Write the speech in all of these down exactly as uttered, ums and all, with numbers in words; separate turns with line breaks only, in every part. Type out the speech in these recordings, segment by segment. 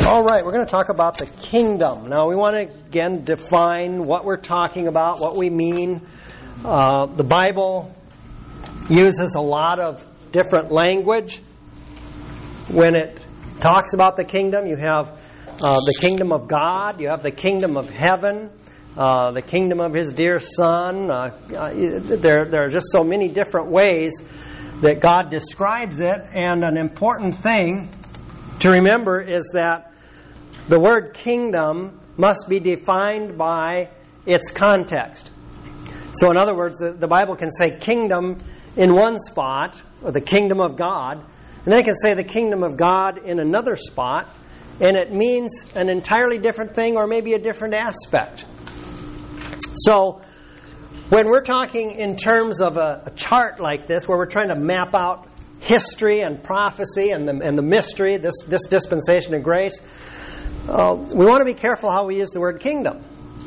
All right, we're going to talk about the kingdom. Now, we want to, again, define what we're talking about, what we mean. Uh, the Bible uses a lot of different language. When it talks about the kingdom, you have uh, the kingdom of God, you have the kingdom of heaven, uh, the kingdom of His dear Son. Uh, uh, there, there are just so many different ways that God describes it, and an important thing to remember is that the word kingdom must be defined by its context. So in other words, the, the Bible can say kingdom in one spot, or the kingdom of God, and then it can say the kingdom of God in another spot, and it means an entirely different thing or maybe a different aspect. So when we're talking in terms of a, a chart like this, where we're trying to map out history and prophecy and the, and the mystery, this, this dispensation of grace, uh, we want to be careful how we use the word kingdom.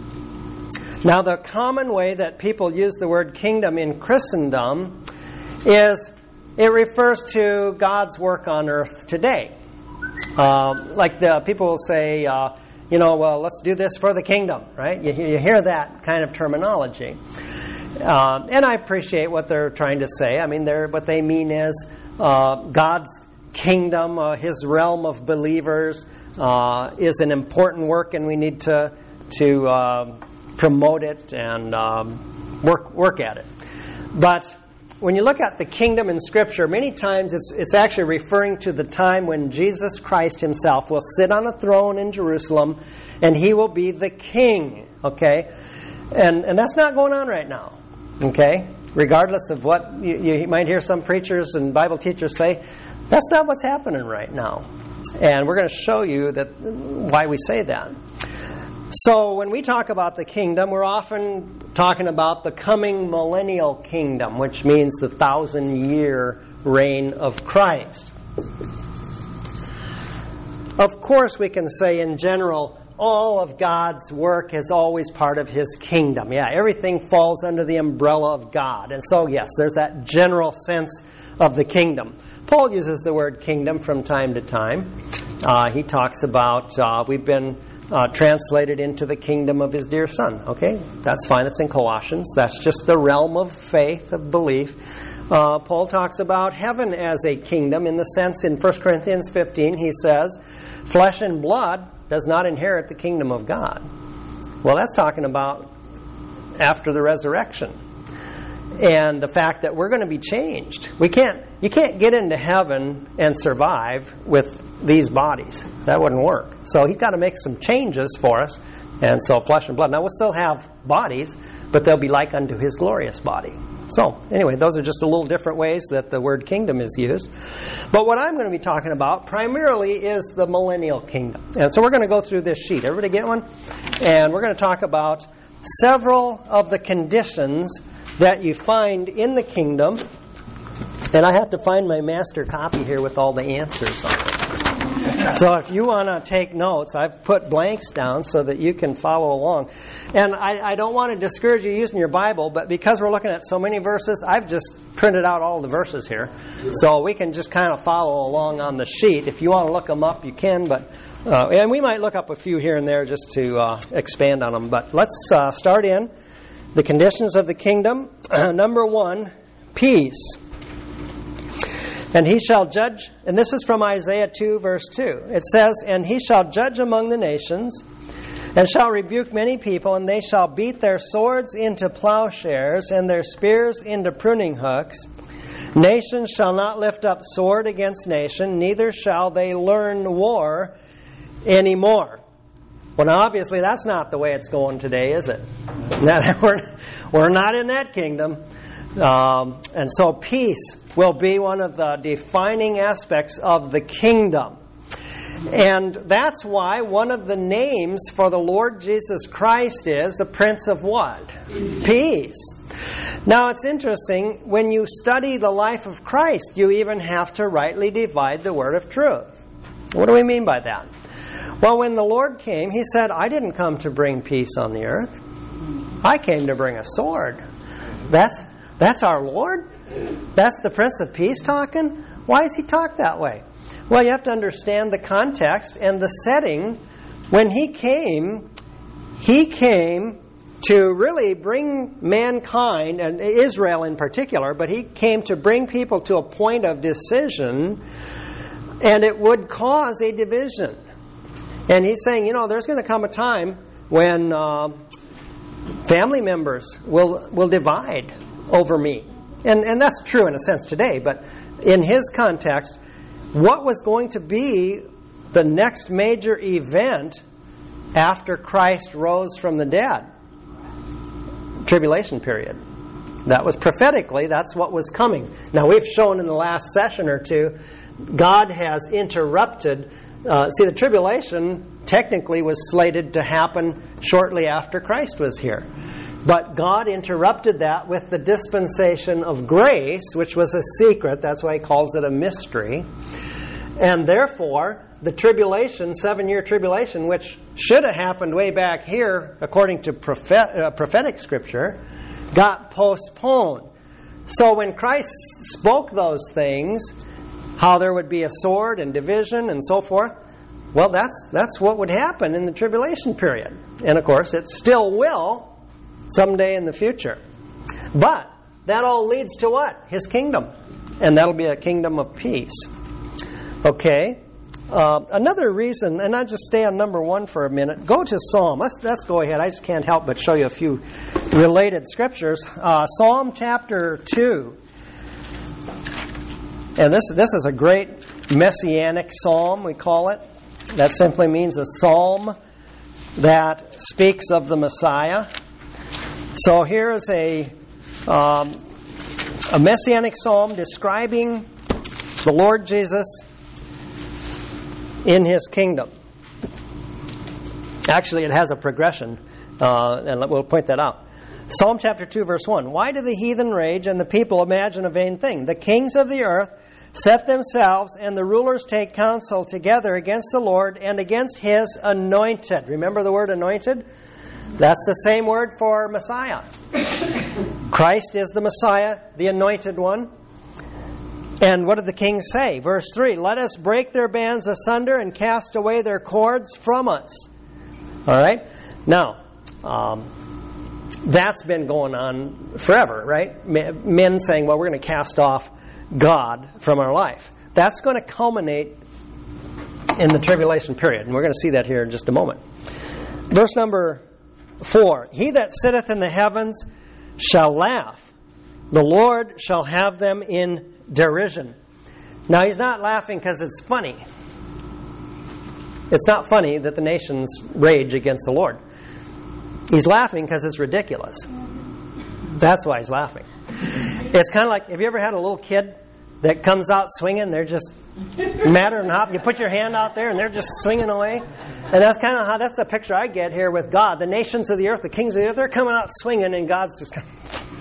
Now, the common way that people use the word kingdom in Christendom is it refers to God's work on earth today. Uh, like the people will say, uh, you know, well, let's do this for the kingdom, right? You, you hear that kind of terminology. Uh, and I appreciate what they're trying to say. I mean, they're, what they mean is uh, God's kingdom, uh, His realm of believers, uh, is an important work, and we need to to uh, promote it and um, work work at it. But when you look at the kingdom in Scripture, many times it's it's actually referring to the time when Jesus Christ Himself will sit on a throne in Jerusalem, and He will be the King. Okay, and and that's not going on right now. Okay, regardless of what you, you might hear some preachers and Bible teachers say, that's not what's happening right now. And we're going to show you that why we say that. So when we talk about the kingdom, we're often talking about the coming millennial kingdom, which means the thousand-year reign of Christ. Of course, we can say in general, all of God's work is always part of His kingdom. Yeah, everything falls under the umbrella of God. And so, yes, there's that general sense of the kingdom. Paul uses the word kingdom from time to time. Uh, he talks about, uh, we've been uh, translated into the kingdom of His dear Son. Okay, that's fine. It's in Colossians. That's just the realm of faith, of belief. Uh, Paul talks about heaven as a kingdom in the sense in First Corinthians fifteen, he says, flesh and blood does not inherit the kingdom of God. Well, that's talking about after the resurrection. And the fact that we're going to be changed. We can't, you can't get into heaven and survive with these bodies. That wouldn't work. So He's got to make some changes for us. And so flesh and blood. Now, we'll still have bodies, but they'll be like unto His glorious body. So, anyway, those are just a little different ways that the word kingdom is used. But what I'm going to be talking about primarily is the millennial kingdom. And so we're going to go through this sheet. Everybody get one? And we're going to talk about several of the conditions that you find in the kingdom. And I have to find my master copy here with all the answers on it. So if you want to take notes, I've put blanks down so that you can follow along. And I, I don't want to discourage you using your Bible, but because we're looking at so many verses, I've just printed out all the verses here. So we can just kind of follow along on the sheet. If you want to look them up, you can. But uh, and we might look up a few here and there just to uh, expand on them. But let's uh, start in the conditions of the kingdom. Number one, peace. And He shall judge, and this is from Isaiah two, verse two. It says, and He shall judge among the nations, and shall rebuke many people, and they shall beat their swords into plowshares, and their spears into pruning hooks. Nation shall not lift up sword against nation, neither shall they learn war anymore. Well, now, obviously, that's not the way it's going today, is it? we're, we're not in that kingdom. Um, and so peace will be one of the defining aspects of the kingdom. And that's why one of the names for the Lord Jesus Christ is the Prince of what? Peace. Now, it's interesting, when you study the life of Christ, you even have to rightly divide the word of truth. What do we mean by that? Well, when the Lord came, He said, I didn't come to bring peace on the earth. I came to bring a sword. That's That's our Lord? That's the Prince of Peace talking? Why does He talk that way? Well, you have to understand the context and the setting. When he came, he came to really bring mankind, and Israel in particular, but he came to bring people to a point of decision, and it would cause a division. And he's saying, you know, there's going to come a time when uh, family members will will divide over me. And, and that's true in a sense today, but in his context, what was going to be the next major event after Christ rose from the dead? Tribulation period. That was prophetically, that's what was coming. Now, we've shown in the last session or two, God has interrupted. Uh, see, the tribulation technically was slated to happen shortly after Christ was here. But God interrupted that with the dispensation of grace, which was a secret. That's why he calls it a mystery. And therefore, the tribulation, seven-year tribulation, which should have happened way back here, according to prophet, uh, prophetic scripture, got postponed. So when Christ spoke those things, how there would be a sword and division and so forth, well, that's that's what would happen in the tribulation period. And of course, it still will someday in the future. But that all leads to what? His kingdom. And that'll be a kingdom of peace. Okay. Uh, another reason, and I'll just stay on number one for a minute. Go to Psalm. Let's, let's go ahead. I just can't help but show you a few related scriptures. Uh, Psalm chapter two. And this, this is a great messianic psalm, we call it. That simply means a psalm that speaks of the Messiah. So here is a um, a messianic psalm describing the Lord Jesus in His kingdom. Actually, it has a progression, uh, and we'll point that out. Psalm chapter two, verse one. Why do the heathen rage and the people imagine a vain thing? The kings of the earth set themselves, and the rulers take counsel together against the Lord and against His anointed. Remember the word anointed? That's the same word for Messiah. Christ is the Messiah, the anointed one. And what did the kings say? Verse three, let us break their bands asunder and cast away their cords from us. All right? Now, um, that's been going on forever, right? Men saying, well, we're going to cast off God from our life. That's going to culminate in the tribulation period. And we're going to see that here in just a moment. Verse number four. He that sitteth in the heavens shall laugh. The Lord shall have them in derision. Now, he's not laughing because it's funny. It's not funny that the nations rage against the Lord. He's laughing because it's ridiculous. That's why he's laughing. It's kind of like, have you ever had a little kid that comes out swinging? They're just matter and hop. You put your hand out there and they're just swinging away. And that's kind of how, that's the picture I get here with God. The nations of the earth, the kings of the earth, they're coming out swinging and God's just kind of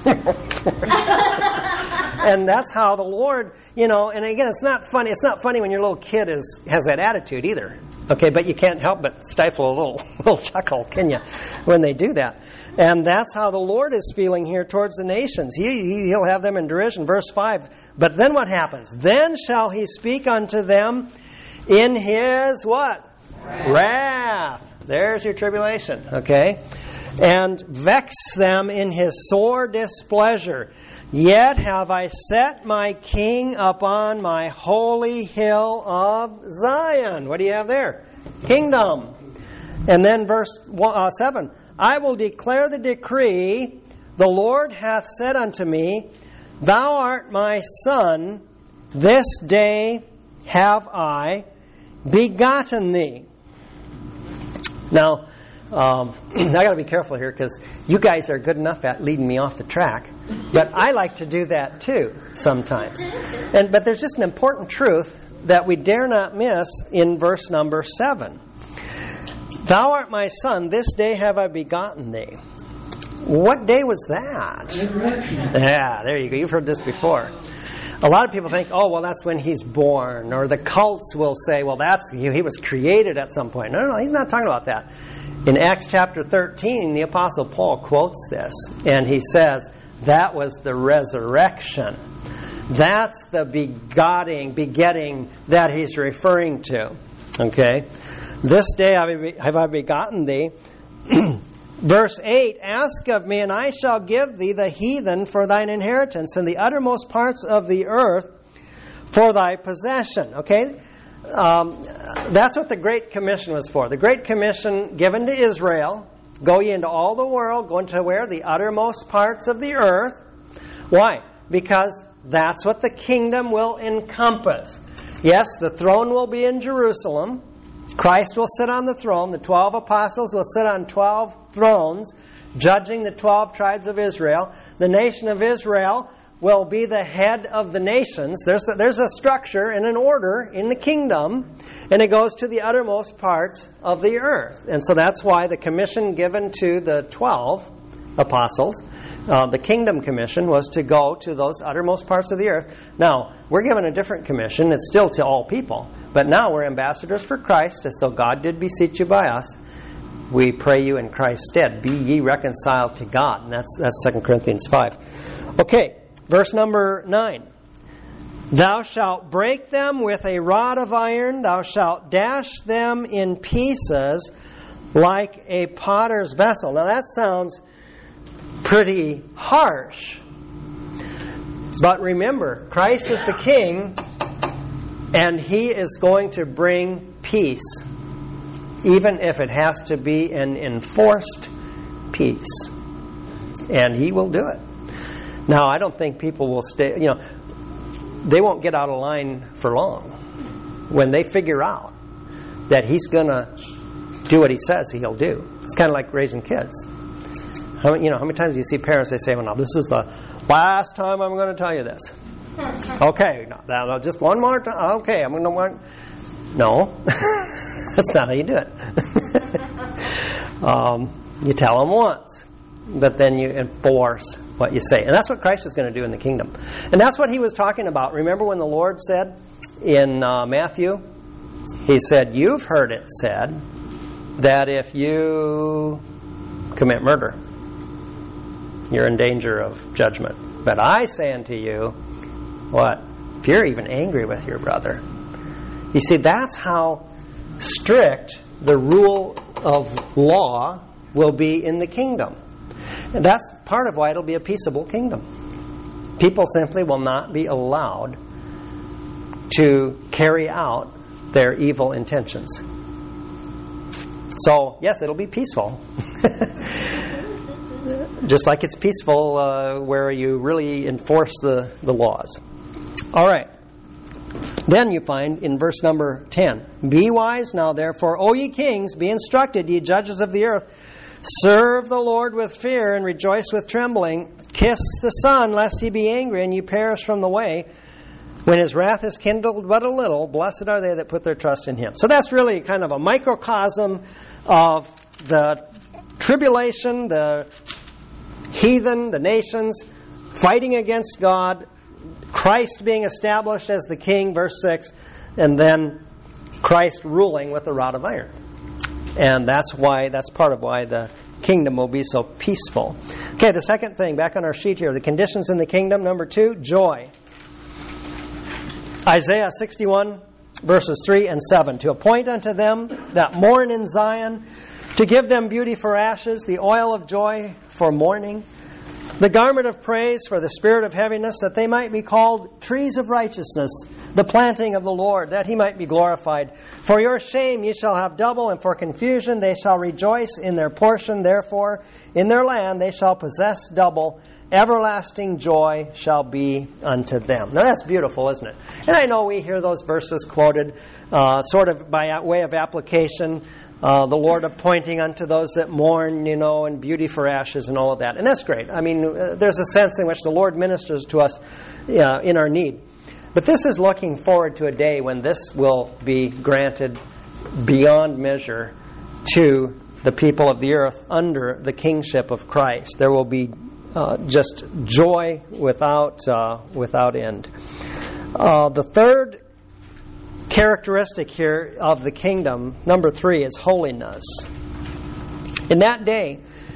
and that's how the Lord, you know, and again, it's not funny. It's not funny when your little kid is has that attitude either. Okay, but you can't help but stifle a little little chuckle, can you, when they do that? And that's how the Lord is feeling here towards the nations. He, he, he'll have them in derision. Verse five, but then what happens? Then shall He speak unto them in His what? Wrath. Wrath. There's your tribulation, okay? And vex them in His sore displeasure. Yet have I set my king upon my holy hill of Zion. What do you have there? Kingdom. And then verse uh, seven. I will declare the decree. The Lord hath said unto me, Thou art my son. This day have I begotten thee. Now, Um, I got to be careful here because you guys are good enough at leading me off the track, but I like to do that too sometimes. And but there's just an important truth that we dare not miss in verse number seven. Thou art my son; this day have I begotten thee. What day was that? Yeah, there you go. You've heard this before. A lot of people think, oh, well, that's when he's born, or the cults will say, well, that's he, he was created at some point. No, no, no, he's not talking about that. In Acts chapter thirteen, the Apostle Paul quotes this, and he says, that was the resurrection. That's the begetting, begetting that he's referring to. Okay? This day have I begotten thee. Verse eight, ask of me, and I shall give thee the heathen for thine inheritance, and the uttermost parts of the earth for thy possession. Okay? Um, that's what the Great Commission was for. The Great Commission given to Israel, go ye into all the world, go into where? The uttermost parts of the earth. Why? Because that's what the kingdom will encompass. Yes, the throne will be in Jerusalem. Christ will sit on the throne. The twelve apostles will sit on twelve thrones, judging the twelve tribes of Israel. The nation of Israel will be the head of the nations. There's a, there's a structure and an order in the kingdom, and it goes to the uttermost parts of the earth. And so that's why the commission given to the twelve apostles, uh, the kingdom commission, was to go to those uttermost parts of the earth. Now, we're given a different commission. It's still to all people. But now we're ambassadors for Christ, as though God did beseech you by us. We pray you in Christ's stead. Be ye reconciled to God. And that's, that's Second Corinthians five. Okay, verse number nine. Thou shalt break them with a rod of iron. Thou shalt dash them in pieces like a potter's vessel. Now that sounds pretty harsh. But remember, Christ is the King, and He is going to bring peace, even if it has to be an enforced peace. And He will do it. Now, I don't think people will stay, you know, they won't get out of line for long when they figure out that He's going to do what He says He'll do. It's kind of like raising kids. How many, you know, how many times do you see parents, they say, well, now, this is the last time I'm going to tell you this. Okay, no, no, just one more time. Okay, I'm going to want... No, that's not how you do it. um, you tell them once, but then you enforce what you say. And that's what Christ is going to do in the kingdom. And that's what He was talking about. Remember when the Lord said in uh, Matthew, He said, you've heard it said that if you commit murder, you're in danger of judgment. But I say unto you, what? If you're even angry with your brother. You see, that's how strict the rule of law will be in the kingdom. And that's part of why it'll be a peaceable kingdom. People simply will not be allowed to carry out their evil intentions. So, yes, it'll be peaceful. Just like it's peaceful uh, where you really enforce the, the laws. All right. Then you find in verse number ten, be wise now therefore, O ye kings, be instructed, ye judges of the earth. Serve the Lord with fear and rejoice with trembling. Kiss the Son, lest He be angry and ye perish from the way. When His wrath is kindled but a little, blessed are they that put their trust in Him. So that's really kind of a microcosm of the tribulation, the heathen, the nations, fighting against God, Christ being established as the king, verse six, and then Christ ruling with a rod of iron. And that's why, that's part of why the kingdom will be so peaceful. Okay, the second thing, back on our sheet here, the conditions in the kingdom. Number two, joy. Isaiah sixty-one, verses three and seven. To appoint unto them that mourn in Zion, to give them beauty for ashes, the oil of joy for mourning, the garment of praise for the spirit of heaviness, that they might be called trees of righteousness, the planting of the Lord, that He might be glorified. For your shame ye shall have double, and for confusion they shall rejoice in their portion. Therefore, in their land they shall possess double. Everlasting joy shall be unto them. Now that's beautiful, isn't it? And I know we hear those verses quoted uh, sort of by way of application. Uh, the Lord appointing unto those that mourn, you know, and beauty for ashes and all of that. And that's great. I mean, uh, there's a sense in which the Lord ministers to us uh, in our need. But this is looking forward to a day when this will be granted beyond measure to the people of the earth under the kingship of Christ. There will be uh, just joy without uh, without end. Uh, the third characteristic here of the kingdom, number three, is holiness. In that day,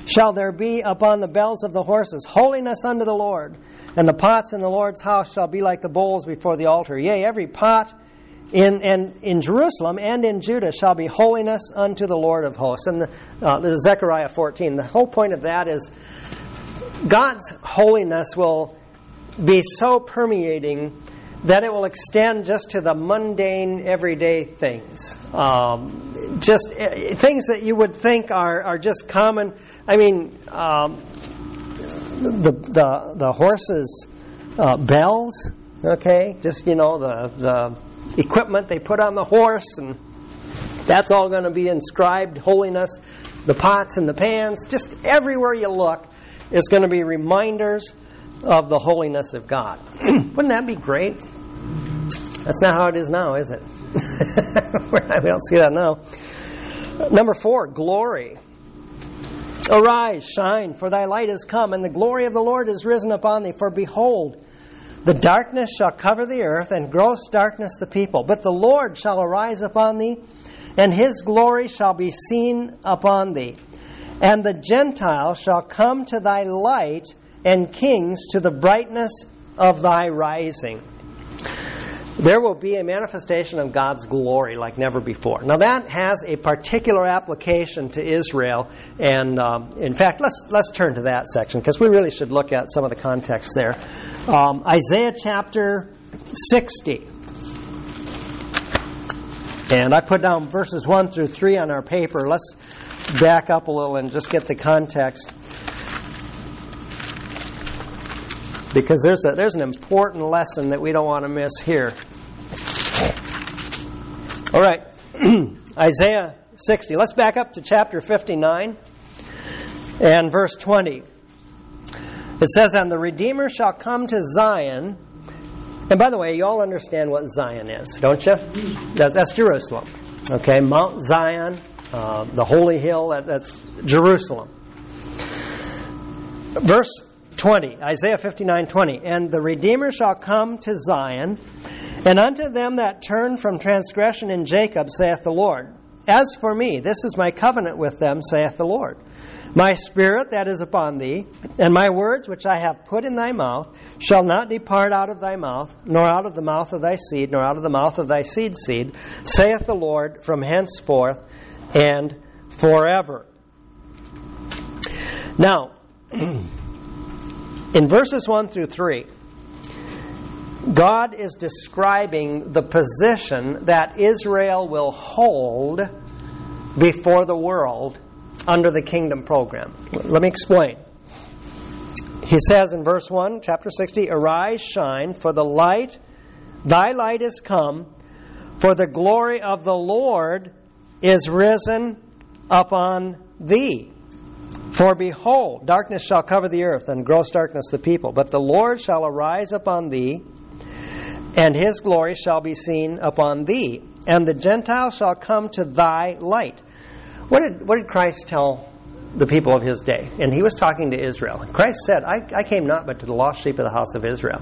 shall there be upon the bells of the horses, holiness unto the Lord. And the pots in the Lord's house shall be like the bowls before the altar. Yea, every pot in and in Jerusalem and in Judah shall be holiness unto the Lord of hosts. And the, uh, the Zechariah fourteen, the whole point of that is God's holiness will be so permeating that it will extend just to the mundane, everyday things. Um, just uh, things that you would think are, are just common. I mean, um, the the the horses' uh, bells, okay? Just, you know, the, the equipment they put on the horse, and that's all going to be inscribed holiness. The pots and the pans, just everywhere you look is going to be reminders of the holiness of God. Wouldn't that be great? That's not how it is now, is it? We don't see that now. Number four, glory. Arise, shine, for thy light is come, and the glory of the Lord is risen upon thee. For behold, the darkness shall cover the earth, and gross darkness the people. But the Lord shall arise upon thee, and his glory shall be seen upon thee. And the Gentiles shall come to thy light, and kings to the brightness of thy rising. There will be a manifestation of God's glory like never before. Now that has a particular application to Israel, and um, in fact, let's let's turn to that section because we really should look at some of the context there. Um, Isaiah chapter sixty, and I put down verses one through three on our paper. Let's back up a little and just get the context, because there's a, there's an important lesson that we don't want to miss here. All right, Isaiah sixty. Let's back up to chapter fifty-nine and verse twenty. It says, "And the Redeemer shall come to Zion." And by the way, you all understand what Zion is, don't you? That's, that's Jerusalem. Okay, Mount Zion, uh, the holy hill, that, that's Jerusalem. Verse twenty, Isaiah fifty-nine twenty. "And the Redeemer shall come to Zion, and unto them that turn from transgression in Jacob, saith the Lord. As for me, this is my covenant with them, saith the Lord. My spirit that is upon thee, and my words which I have put in thy mouth, shall not depart out of thy mouth, nor out of the mouth of thy seed, nor out of the mouth of thy seed's seed, saith the Lord, from henceforth and forever." Now, in verses one through three, God is describing the position that Israel will hold before the world under the kingdom program. Let me explain. He says in verse one, chapter sixty, "Arise, shine, for the light, thy light is come, for the glory of the Lord is risen upon thee. For behold, darkness shall cover the earth, and gross darkness the people. But the Lord shall arise upon thee, and his glory shall be seen upon thee. And the Gentiles shall come to thy light." What did, what did Christ tell the people of his day? And he was talking to Israel. Christ said, I, I came not but to the lost sheep of the house of Israel.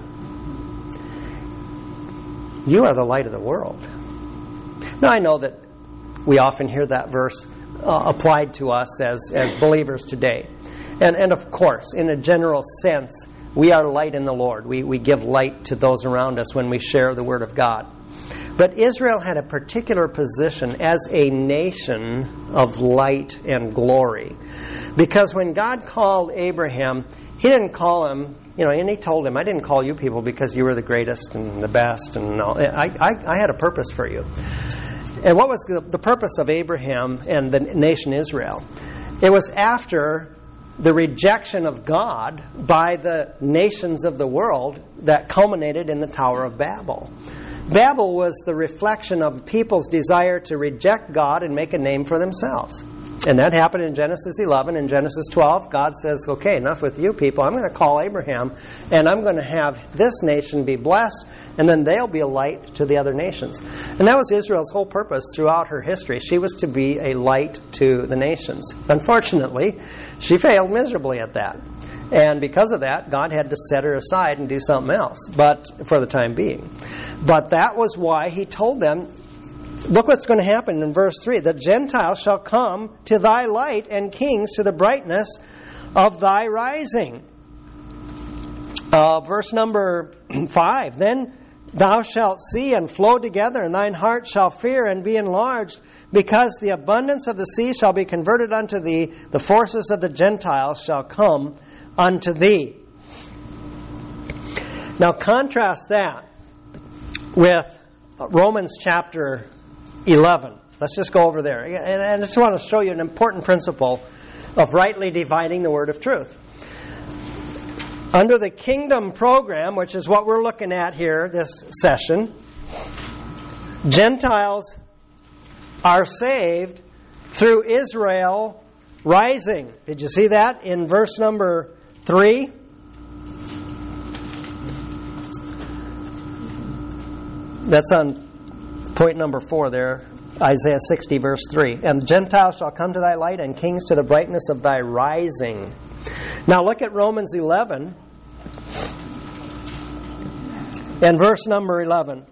You are the light of the world. Now I know that we often hear that verse uh, applied to us as, as believers today. And, and of course, in a general sense, we are light in the Lord. We, we give light to those around us when we share the Word of God. But Israel had a particular position as a nation of light and glory. Because when God called Abraham, he didn't call him, you know, and he told him, I didn't call you people because you were the greatest and the best. and all. I, I, I had a purpose for you. And what was the, the purpose of Abraham and the nation Israel? It was after the rejection of God by the nations of the world that culminated in the Tower of Babel. Babel was the reflection of people's desire to reject God and make a name for themselves. And that happened in Genesis eleven. In Genesis twelve, God says, okay, enough with you people. I'm going to call Abraham, and I'm going to have this nation be blessed, and then they'll be a light to the other nations. And that was Israel's whole purpose throughout her history. She was to be a light to the nations. Unfortunately, she failed miserably at that. And because of that, God had to set her aside and do something else, but for the time being. But that was why he told them, look what's going to happen in verse three. The Gentiles shall come to thy light, and kings to the brightness of thy rising. Uh, verse number five. Then thou shalt see and flow together, and thine heart shall fear and be enlarged, because the abundance of the sea shall be converted unto thee. The forces of the Gentiles shall come unto thee. Now contrast that with Romans chapter eleven. Let's just go over there. And I just want to show you an important principle of rightly dividing the word of truth. Under the kingdom program, which is what we're looking at here this session, Gentiles are saved through Israel rising. Did you see that in verse number three? That's on point number four there, Isaiah sixty, verse three. And the Gentiles shall come to thy light, and kings to the brightness of thy rising. Now look at Romans eleven and verse number eleven.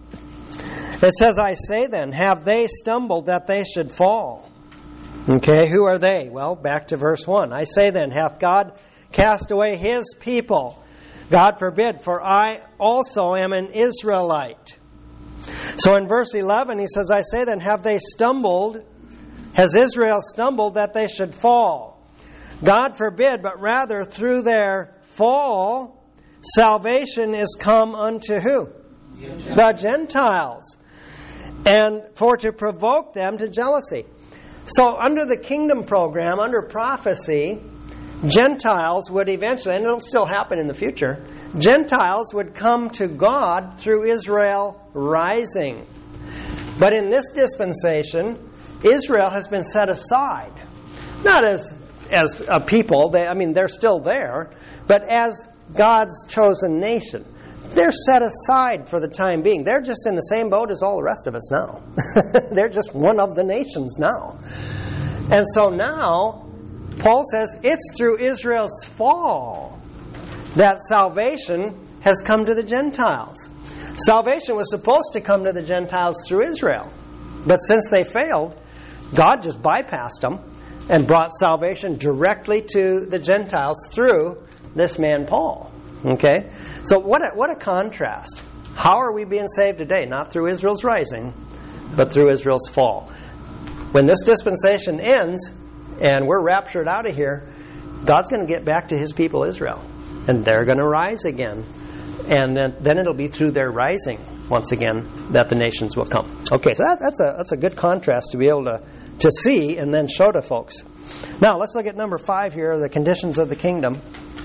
It says, I say then, have they stumbled that they should fall? Okay, who are they? Well, back to verse one. I say then, hath God cast away his people? God forbid, for I also am an Israelite. So in verse eleven, he says, I say then, have they stumbled? Has Israel stumbled that they should fall? God forbid, but rather through their fall, salvation is come unto who? Gentiles. The Gentiles. And for to provoke them to jealousy. So under the kingdom program, under prophecy, Gentiles would eventually, and it'll still happen in the future, Gentiles would come to God through Israel rising. But in this dispensation, Israel has been set aside. Not as as a people, they, I mean, they're still there, but as God's chosen nation. They're set aside for the time being. They're just in the same boat as all the rest of us now. They're just one of the nations now. And so now, Paul says, it's through Israel's fall that salvation has come to the Gentiles. Salvation was supposed to come to the Gentiles through Israel. But since they failed, God just bypassed them and brought salvation directly to the Gentiles through this man Paul. Okay? So what a, what a contrast. How are we being saved today? Not through Israel's rising, but through Israel's fall. When this dispensation ends and we're raptured out of here, God's going to get back to his people Israel. And they're going to rise again. And then, then it'll be through their rising, once again, that the nations will come. Okay, so that, that's a that's a good contrast to be able to, to see and then show to folks. Now, let's look at number five here, the conditions of the kingdom.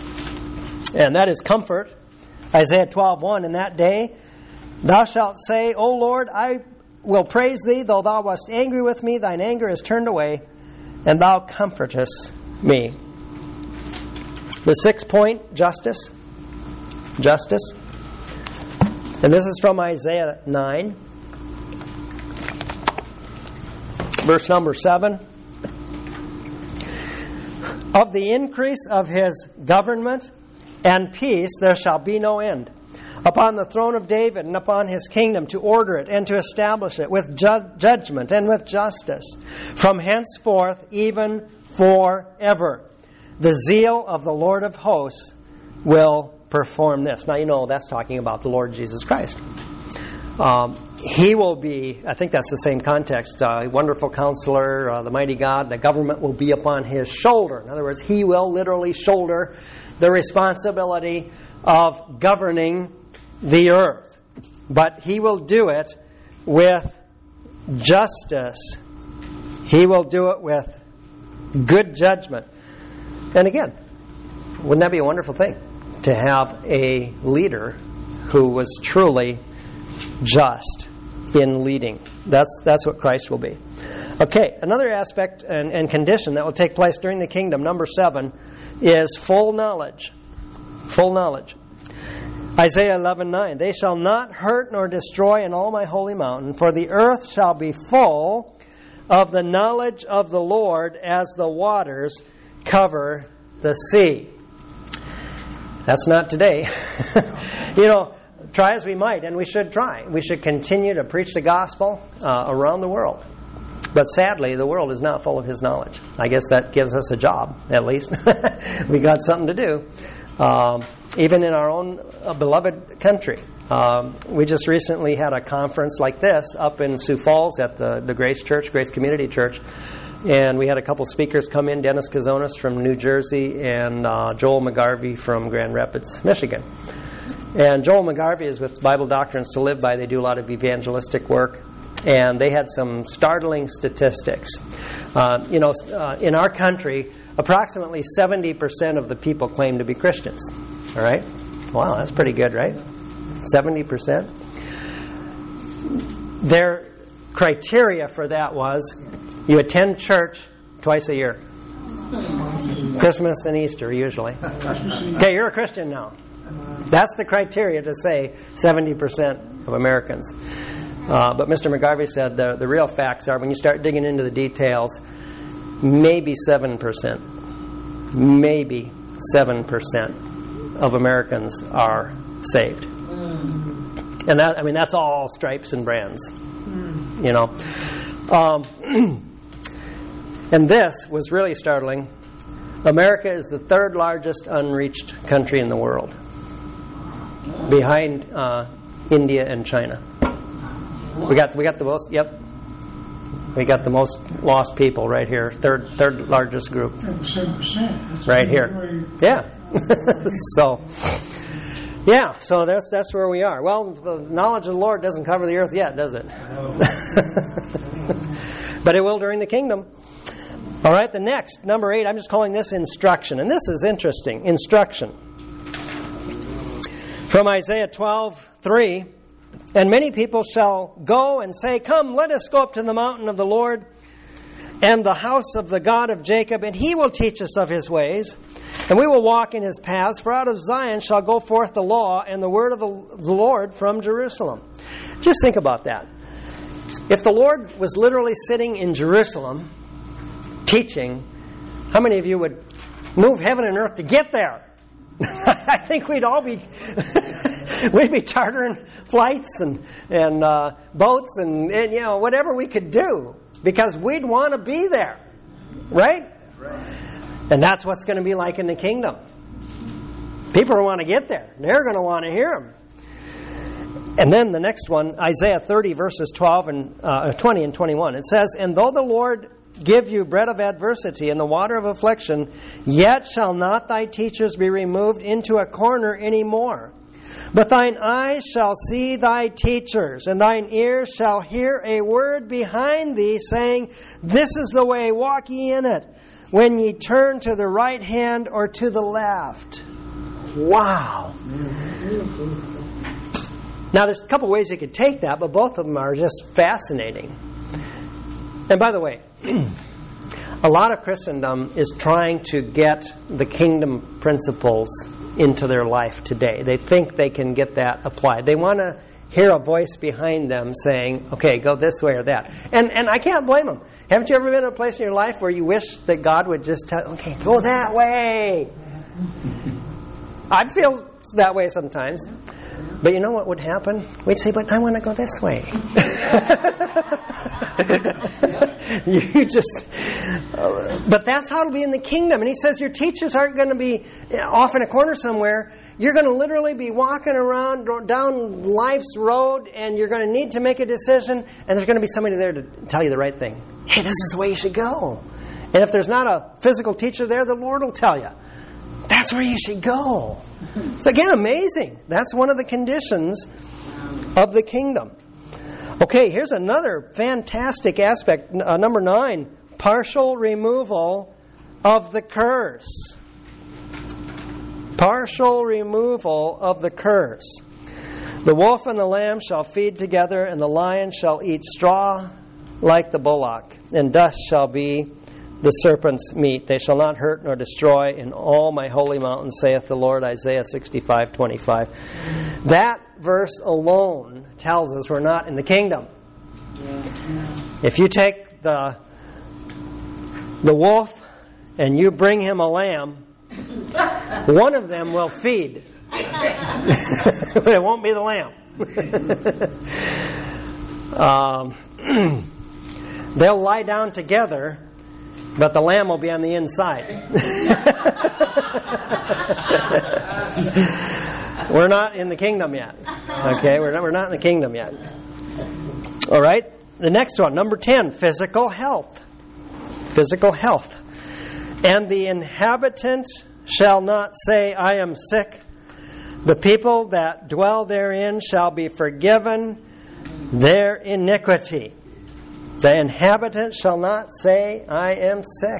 And that is comfort. Isaiah twelve one, in that day thou shalt say, O Lord, I will praise thee, though thou wast angry with me, thine anger is turned away, and thou comfortest me. The sixth point, justice. Justice. And this is from Isaiah nine. Verse number seven. Of the increase of his government and peace there shall be no end, upon the throne of David and upon his kingdom, to order it and to establish it with ju- judgment and with justice, from henceforth even forever. The zeal of the Lord of hosts will perform this. Now, you know, that's talking about the Lord Jesus Christ. Um, he will be, I think that's the same context, uh, wonderful counselor, uh, the mighty God, the government will be upon his shoulder. In other words, he will literally shoulder the responsibility of governing the earth. But he will do it with justice. He will do it with good judgment. And again, wouldn't that be a wonderful thing? To have a leader who was truly just in leading. That's that's what Christ will be. Okay, another aspect and, and condition that will take place during the kingdom, number seven, is full knowledge. Full knowledge. Isaiah eleven nine, they shall not hurt nor destroy in all my holy mountain, for the earth shall be full of the knowledge of the Lord as the waters cover the sea. That's not today. You know, try as we might, and we should try. We should continue to preach the gospel uh, around the world. But sadly, the world is not full of His knowledge. I guess that gives us a job, at least. We got something to do. Um, even in our own uh, beloved country. Um, we just recently had a conference like this up in Sioux Falls at the, the Grace Church, Grace Community Church. And we had a couple speakers come in, Dennis Kazonis from New Jersey and uh, Joel McGarvey from Grand Rapids, Michigan. And Joel McGarvey is with Bible Doctrines to Live By. They do a lot of evangelistic work. And they had some startling statistics. Uh, you know, uh, in our country, approximately seventy percent of the people claim to be Christians. All right? Wow, that's pretty good, right? seventy percent. Their criteria for that was you attend church twice a year. Christmas and Easter, usually. Okay, you're a Christian now. That's the criteria to say seventy percent of Americans. Uh, but Mister McGarvey said the, the real facts are when you start digging into the details, maybe seven percent. Maybe seven percent of Americans are saved. Mm. And that, I mean, that's all stripes and brands. Mm. You know. Um, and this was really startling. America is the third largest unreached country in the world, behind uh, India and China. We got we got the most. Yep, we got the most lost people right here. Third third largest group. Seven percent. Right here. Yeah. so. Yeah. So that's that's where we are. Well, the knowledge of the Lord doesn't cover the earth yet, does it? No. But it will during the kingdom. All right. The next, number eight. I'm just calling this instruction, and this is interesting. Instruction. From Isaiah twelve three. And many people shall go and say, come, let us go up to the mountain of the Lord and the house of the God of Jacob, and He will teach us of His ways, and we will walk in His paths. For out of Zion shall go forth the law and the word of the Lord from Jerusalem. Just think about that. If the Lord was literally sitting in Jerusalem teaching, how many of you would move heaven and earth to get there? I think we'd all be we'd be chartering flights and and uh, boats and, and you know whatever we could do because we'd want to be there, right? Right. And that's what's going to be like in the kingdom. People want to get there; they're going to want to hear Him. And then the next one, Isaiah thirty verses twelve and uh, twenty and twenty-one. It says, "And though the Lord give you bread of adversity and the water of affliction, yet shall not thy teachers be removed into a corner any more. But thine eyes shall see thy teachers, and thine ears shall hear a word behind thee, saying, This is the way, walk ye in it, when ye turn to the right hand or to the left." Wow. Now, there's a couple ways you could take that, but both of them are just fascinating. And by the way, a lot of Christendom is trying to get the kingdom principles into their life today. They think they can get that applied. They want to hear a voice behind them saying, okay, go this way or that. And and I can't blame them. Haven't you ever been in a place in your life where you wish that God would just tell, okay, go that way? I'd feel that way sometimes. But you know what would happen? We'd say, but I want to go this way. you just, uh, but that's how it'll be in the kingdom. And He says your teachers aren't going to be off in a corner somewhere. You're going to literally be walking around down life's road, and you're going to need to make a decision, and there's going to be somebody there to tell you the right thing. Hey, this is the way you should go. And if there's not a physical teacher there, the Lord will tell you. That's where you should go. It's again amazing. That's one of the conditions of the kingdom. Okay, here's another fantastic aspect. Uh, number nine, partial removal of the curse. Partial removal of the curse. The wolf and the lamb shall feed together, and the lion shall eat straw like the bullock, and dust shall be the serpent's meat. They shall not hurt nor destroy in all my holy mountain, saith the Lord. Isaiah sixty-five twenty-five. That verse alone tells us we're not in the kingdom. If you take the the wolf and you bring him a lamb, one of them will feed But it won't be the lamb. um, they'll lie down together, but the lamb will be on the inside. We're not in the kingdom yet. Okay, we're not, we're not in the kingdom yet. All right, the next one, number ten, physical health. Physical health. And the inhabitant shall not say, I am sick. The people that dwell therein shall be forgiven their iniquity. The inhabitant shall not say, I am sick.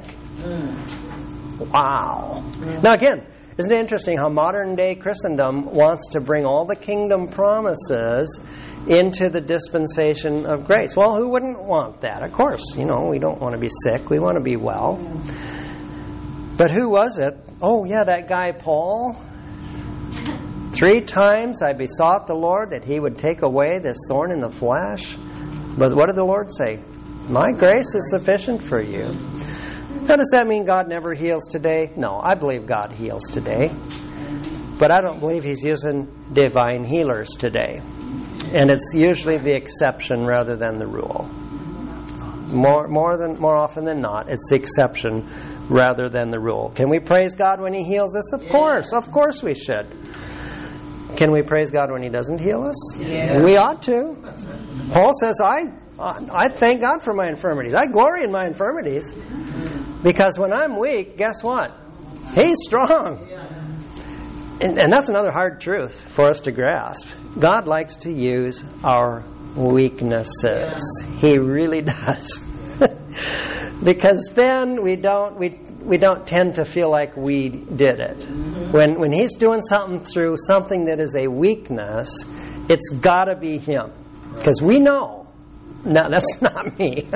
Wow. Now again, isn't it interesting how modern day Christendom wants to bring all the kingdom promises into the dispensation of grace? Well, who wouldn't want that? Of course, you know, we don't want to be sick. We want to be well. But who was it? Oh, yeah, that guy Paul. Three times I besought the Lord that He would take away this thorn in the flesh. But what did the Lord say? My grace is sufficient for you. Now, does that mean God never heals today? No, I believe God heals today. But I don't believe He's using divine healers today. And it's usually the exception rather than the rule. More, more than more often than not, it's the exception rather than the rule. Can we praise God when He heals us? Of course, of course we should. Can we praise God when He doesn't heal us? Yeah. We ought to. Paul says, I, I thank God for my infirmities. I glory in my infirmities. Because when I'm weak, guess what? He's strong. And, and that's another hard truth for us to grasp. God likes to use our weaknesses. He really does. Because then we don't we we don't tend to feel like we did it. When when He's doing something through something that is a weakness, it's got to be Him. Because we know, no, that's not me.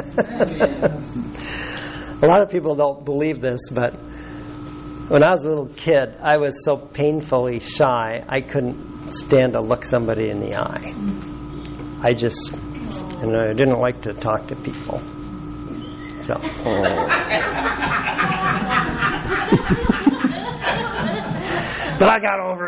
A lot of people don't believe this, but when I was a little kid, I was so painfully shy, I couldn't stand to look somebody in the eye. I just, you know, I didn't like to talk to people. So, oh. But I got over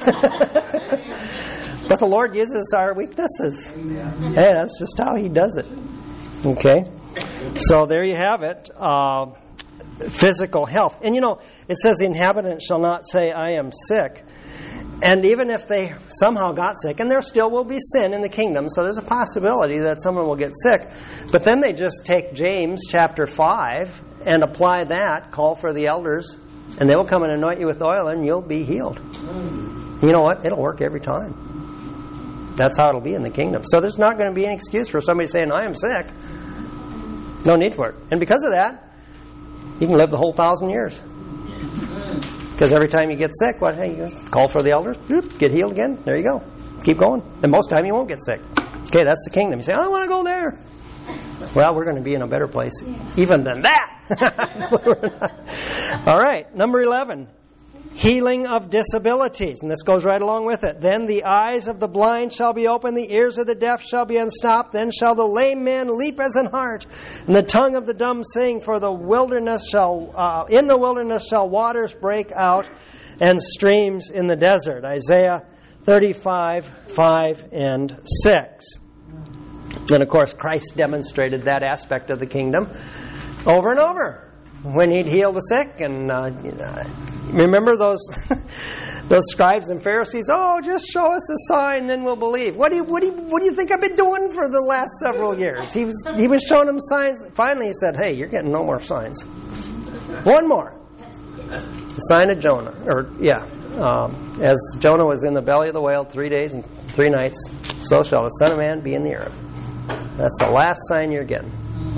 it. But the Lord uses our weaknesses. Hey, that's just how He does it. Okay? So there you have it. Uh, physical health. And you know, it says the inhabitant shall not say, I am sick. And even if they somehow got sick, and there still will be sin in the kingdom, so there's a possibility that someone will get sick. But then they just take James chapter five and apply that, call for the elders, and they will come and anoint you with oil, and you'll be healed. You know what? It'll work every time. That's how it'll be in the kingdom. So there's not going to be any excuse for somebody saying, I am sick. No need for it. And because of that, you can live the whole thousand years. Because every time you get sick, what? Hey, you call for the elders, whoop, get healed again. There you go. Keep going. And most of the time you won't get sick. Okay, that's the kingdom. You say, I want to go there. Well, we're going to be in a better place even than that. All right, number eleven. Healing of disabilities. And this goes right along with it. Then the eyes of the blind shall be opened, the ears of the deaf shall be unstopped. Then shall the lame man leap as an hart, and the tongue of the dumb sing. For the wilderness shall, uh, in the wilderness shall waters break out, and streams in the desert. Isaiah thirty-five, five and six. And of course, Christ demonstrated that aspect of the kingdom over and over. When He'd heal the sick, and uh, you know, remember those those scribes and Pharisees? Oh, just show us a sign, then we'll believe. What do you what do you what do you think I've been doing for the last several years? He was he was showing them signs. Finally, He said, "Hey, you're getting no more signs. One more, the sign of Jonah." Or yeah, um, as Jonah was in the belly of the whale three days and three nights, so shall the Son of Man be in the earth. That's the last sign you're getting.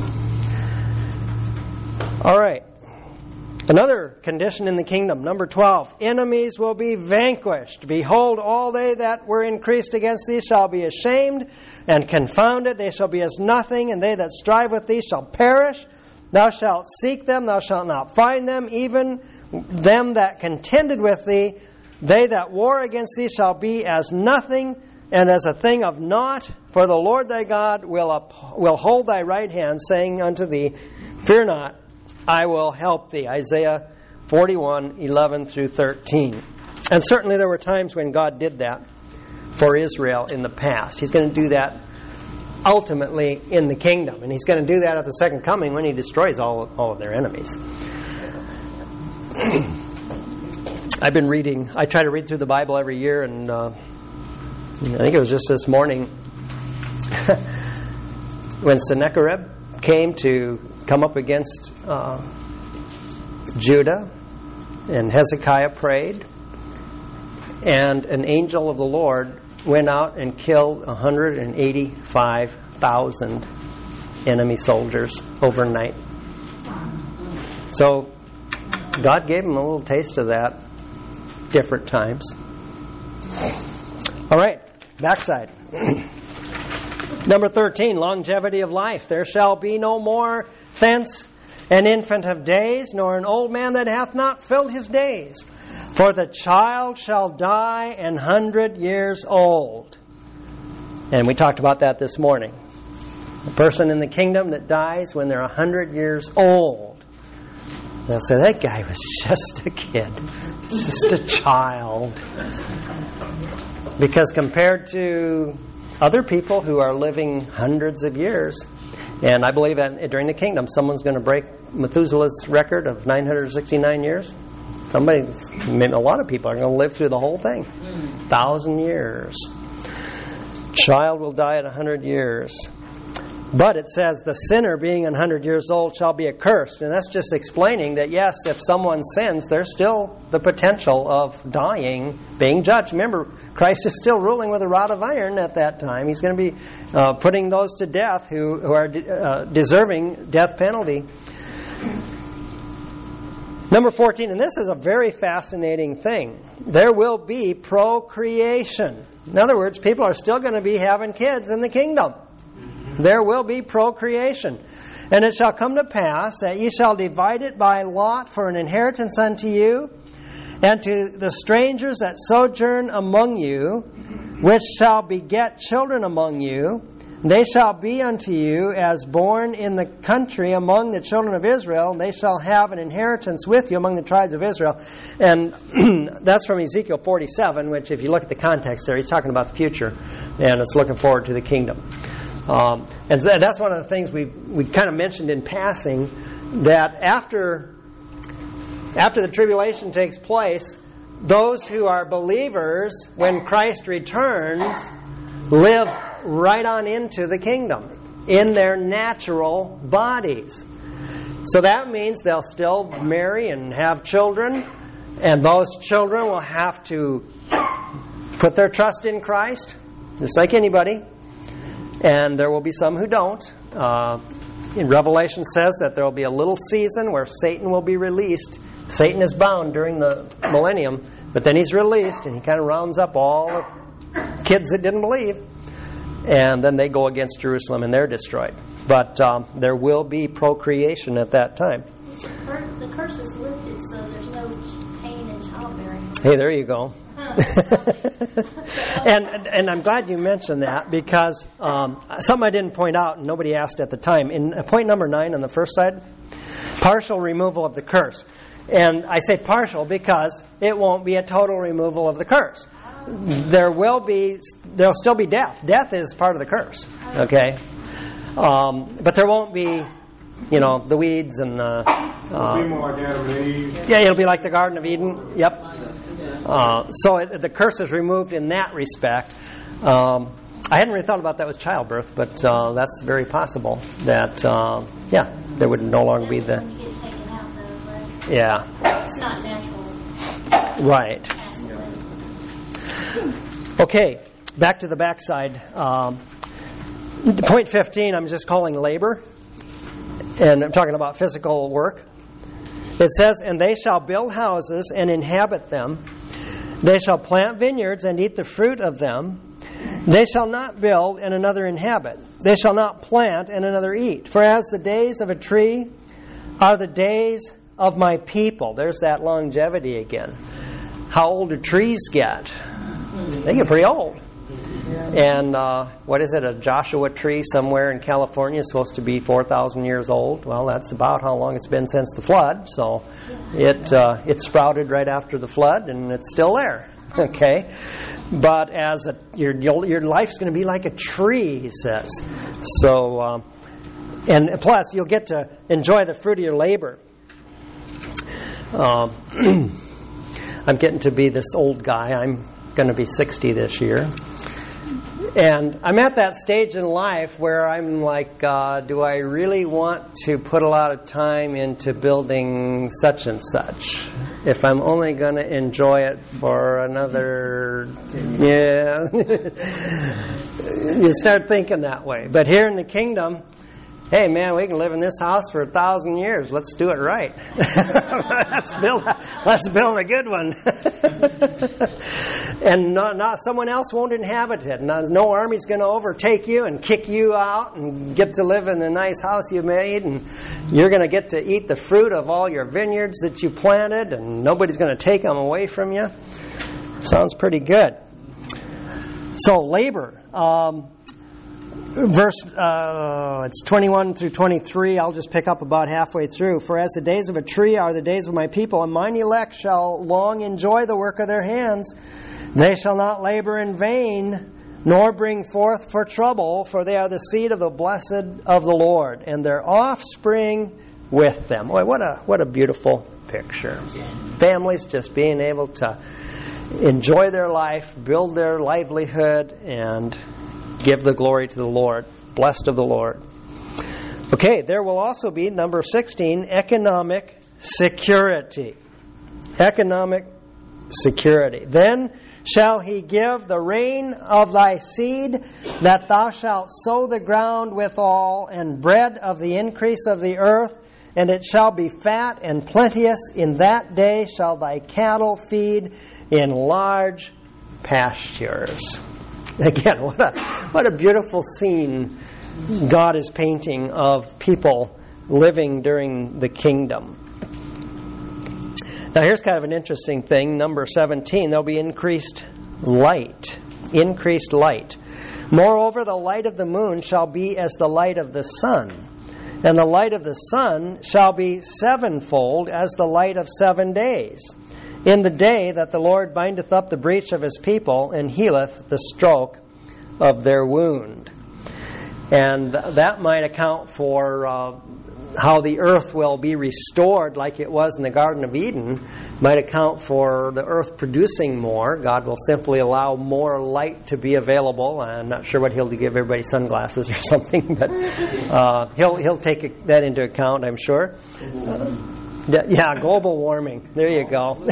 All right. Another condition in the kingdom, number twelve. Enemies will be vanquished. Behold, all they that were increased against thee shall be ashamed and confounded. They shall be as nothing, and they that strive with thee shall perish. Thou shalt seek them, thou shalt not find them, even them that contended with thee. They that war against thee shall be as nothing, and as a thing of naught. For the Lord thy God will up, will hold thy right hand, saying unto thee, Fear not, I will help thee. Isaiah forty-one, eleven through thirteen. And certainly there were times when God did that for Israel in the past. He's going to do that ultimately in the kingdom. And He's going to do that at the second coming when He destroys all, all of their enemies. I've been reading, I try to read through the Bible every year, and uh, I think it was just this morning when Sennacherib came to come up against uh, Judah, and Hezekiah prayed, and an angel of the Lord went out and killed one hundred eighty-five thousand enemy soldiers overnight. So God gave him a little taste of that different times. All right, backside. Number thirteen, longevity of life. There shall be no more thence an infant of days, nor an old man that hath not filled his days. For the child shall die an hundred years old. And we talked about that this morning. The person in the kingdom that dies when they're a hundred years old. They'll say, that guy was just a kid. Just a child. Because compared to other people who are living hundreds of years, and I believe that during the kingdom, someone's going to break Methuselah's record of nine hundred sixty-nine years. Somebody, I mean, a lot of people are going to live through the whole thing. Thousand years. Child will die at a hundred years. But it says, the sinner being a hundred years old shall be accursed. And that's just explaining that, yes, if someone sins, there's still the potential of dying, being judged. Remember, Christ is still ruling with a rod of iron at that time. He's going to be uh, putting those to death who, who are de- uh, deserving death penalty. Number fourteen, and this is a very fascinating thing. There will be procreation. In other words, people are still going to be having kids in the kingdom. There will be procreation. And it shall come to pass that ye shall divide it by lot for an inheritance unto you, and to the strangers that sojourn among you, which shall beget children among you. They shall be unto you as born in the country among the children of Israel, and they shall have an inheritance with you among the tribes of Israel. And that's from Ezekiel forty-seven, which if you look at the context there, he's talking about the future, and it's looking forward to the kingdom. Um, and th- that's one of the things we we kind of mentioned in passing, that after after the tribulation takes place, those who are believers, when Christ returns, live right on into the kingdom in their natural bodies. So that means they'll still marry and have children, and those children will have to put their trust in Christ, just like anybody. And there will be some who don't. Uh, in Revelation says that there will be a little season where Satan will be released. Satan is bound during the millennium, but then he's released, and he kind of rounds up all the kids that didn't believe. And then they go against Jerusalem, and they're destroyed. But um, there will be procreation at that time.
The curse is lifted, so there's no pain in childbearing.
Hey, there you go. and and I'm glad you mentioned that, because um, something I didn't point out and nobody asked at the time. In point number nine on the first side, partial removal of the curse. And I say partial because it won't be a total removal of the curse. There will be, there'll still be death. Death is part of the curse. Okay, um, but there won't be, you know, the weeds and the. Uh,
it'll be more like Adam and Eve.
Yeah, it'll be like the Garden of Eden. Yep. Uh, so it, the curse is removed in that respect. Um, I hadn't really thought about that with childbirth, but uh, that's very possible. That uh, yeah, there would no longer be the.
When you get taken out, though, right?
Yeah.
It's not natural.
Right. Okay, back to the backside. Um, point fifteen, I'm just calling labor, and I'm talking about physical work. It says, and they shall build houses and inhabit them. They shall plant vineyards and eat the fruit of them. They shall not build and another inhabit. They shall not plant and another eat. For as the days of a tree are the days of my people. There's that longevity again. How old do trees get? They get pretty old. And uh, what is it, a Joshua tree somewhere in California is supposed to be four thousand years old. Well, that's about how long it's been since the flood. So it uh, it sprouted right after the flood, and it's still there. Okay? But as a, your your life's going to be like a tree, he says. So, um, and plus, you'll get to enjoy the fruit of your labor. Um, I'm getting to be this old guy. I'm going to be sixty this year. And I'm at that stage in life where I'm like, uh, do I really want to put a lot of time into building such and such? If I'm only going to enjoy it for another, yeah. You start thinking that way. But here in the kingdom, hey man, we can live in this house for a thousand years. Let's do it right. let's build. A, let's build a good one. And not, not someone else won't inhabit it. No, no army's going to overtake you and kick you out and get to live in a nice house you made. And you're going to get to eat the fruit of all your vineyards that you planted, and nobody's going to take them away from you. Sounds pretty good. So labor. Um, Verse, uh, it's twenty-one through twenty-three. I'll just pick up about halfway through. For as the days of a tree are the days of my people, and mine elect shall long enjoy the work of their hands. They shall not labor in vain, nor bring forth for trouble, for they are the seed of the blessed of the Lord, and their offspring with them. Boy, what a what a beautiful picture. Families just being able to enjoy their life, build their livelihood, and give the glory to the Lord. Blessed of the Lord. Okay, there will also be, number sixteen, economic security. Economic security. Then shall he give the rain of thy seed, that thou shalt sow the ground withal, and bread of the increase of the earth, and it shall be fat and plenteous. In that day shall thy cattle feed in large pastures. Again, what a what a beautiful scene God is painting of people living during the kingdom. Now here's kind of an interesting thing. Number seventeen, there'll be increased light. Increased light. Moreover, the light of the moon shall be as the light of the sun, and the light of the sun shall be sevenfold as the light of seven days, in the day that the Lord bindeth up the breach of his people, and healeth the stroke of their wound. And that might account for uh, how the earth will be restored like it was in the Garden of Eden. Might account for the earth producing more. God will simply allow more light to be available. I'm not sure what he'll do, give everybody sunglasses or something, but uh, he'll he'll take that into account, I'm sure. Uh, Yeah, global warming. There you go.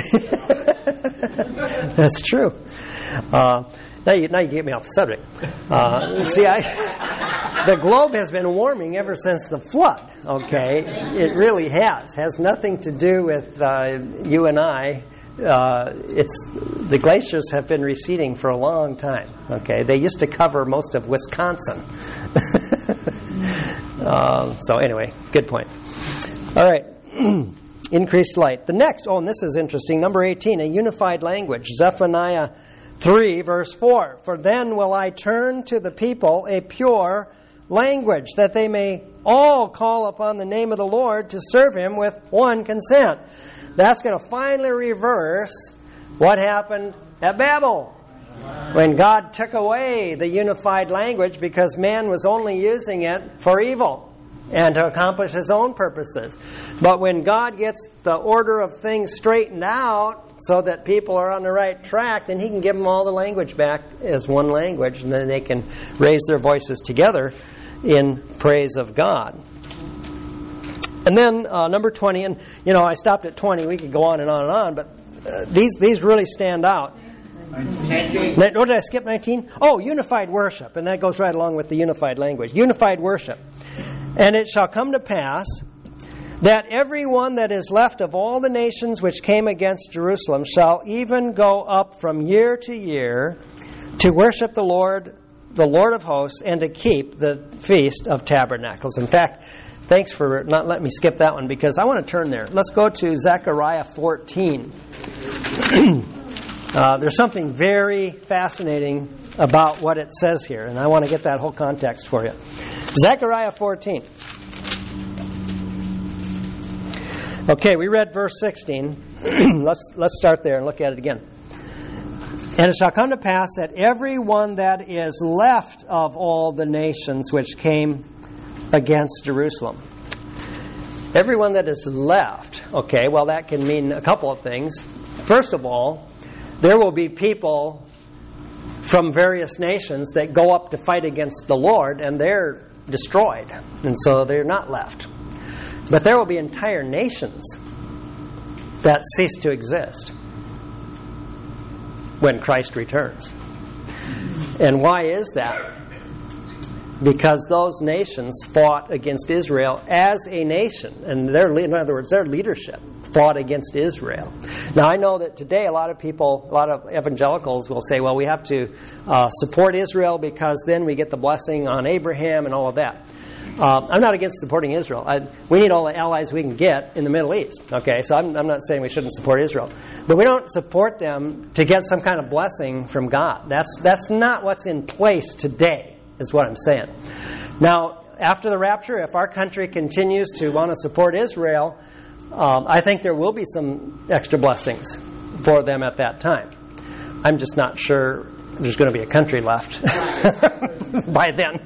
That's true. Uh, now you now you get me off the subject. Uh, see, I the globe has been warming ever since the flood. Okay, it really has. Has nothing to do with uh, you and I. Uh, it's the glaciers have been receding for a long time. Okay, they used to cover most of Wisconsin. uh, so anyway, good point. All right. Increased light. The next, oh, and this is interesting, number eighteen, a unified language. Zephaniah three, verse four. For then will I turn to the people a pure language, that they may all call upon the name of the Lord to serve him with one consent. That's going to finally reverse what happened at Babel, when God took away the unified language because man was only using it for evil and to accomplish his own purposes. But when God gets the order of things straightened out so that people are on the right track, then he can give them all the language back as one language, and then they can raise their voices together in praise of God. And then uh, number twenty, and you know, I stopped at twenty. We could go on and on and on, but uh, these these really stand out. nineteen. What did I skip? nineteen? Oh, unified worship, and that goes right along with the unified language. Unified worship. And it shall come to pass that every one that is left of all the nations which came against Jerusalem shall even go up from year to year to worship the Lord, the Lord of hosts, and to keep the Feast of Tabernacles. In fact, thanks for not letting me skip that one, because I want to turn there. Let's go to Zechariah fourteen. Uh, there's something very fascinating about what it says here, and I want to get that whole context for you. Zechariah fourteen. Okay, we read verse sixteen. let's let's start there and look at it again. And it shall come to pass that every one that is left of all the nations which came against Jerusalem. Everyone that is left. Okay, well that can mean a couple of things. First of all, there will be people from various nations that go up to fight against the Lord, and they're destroyed. And so they're not left. But there will be entire nations that cease to exist when Christ returns. And why is that? Because those nations fought against Israel as a nation. And their, in other words, their leadership fought against Israel. Now, I know that today a lot of people, a lot of evangelicals will say, well, we have to uh, support Israel because then we get the blessing on Abraham and all of that. Uh, I'm not against supporting Israel. I, we need all the allies we can get in the Middle East. Okay, so I'm, I'm not saying we shouldn't support Israel, but we don't support them to get some kind of blessing from God. That's that's not what's in place today, is what I'm saying. Now, after the rapture, if our country continues to want to support Israel, um, I think there will be some extra blessings for them at that time. I'm just not sure there's going to be a country left by then.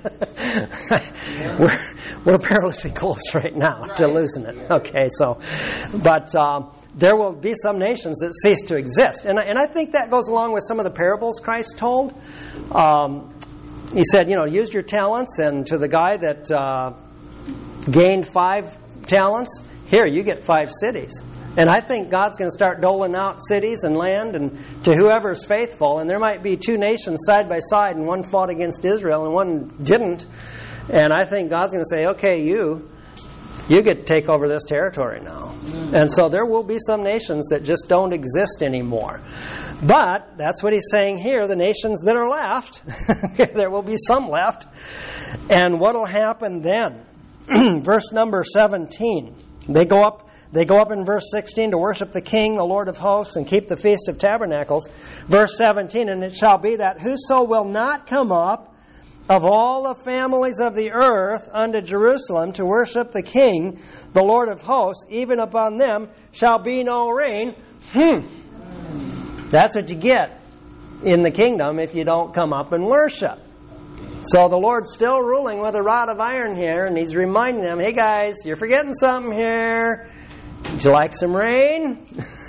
we're, we're perilously close right now to losing it. Okay, so, but um, there will be some nations that cease to exist. And, and I think that goes along with some of the parables Christ told. Um, he said, you know, use your talents, and to the guy that uh, gained five talents, here, you get five cities. And I think God's going to start doling out cities and land and to whoever's faithful. And there might be two nations side by side, and one fought against Israel and one didn't. And I think God's going to say, okay, you, you get to take over this territory now. Mm-hmm. And so there will be some nations that just don't exist anymore. But that's what he's saying here, the nations that are left. There will be some left. And what will happen then? Verse number seventeen. They go up They go up in verse sixteen to worship the King, the Lord of hosts, and keep the Feast of Tabernacles. Verse seventeen, and it shall be that whoso will not come up of all the families of the earth unto Jerusalem to worship the King, the Lord of hosts, even upon them shall be no rain. Hmm. That's what you get in the kingdom if you don't come up and worship. So the Lord's still ruling with a rod of iron here, and He's reminding them, hey guys, you're forgetting something here. Would you like some rain?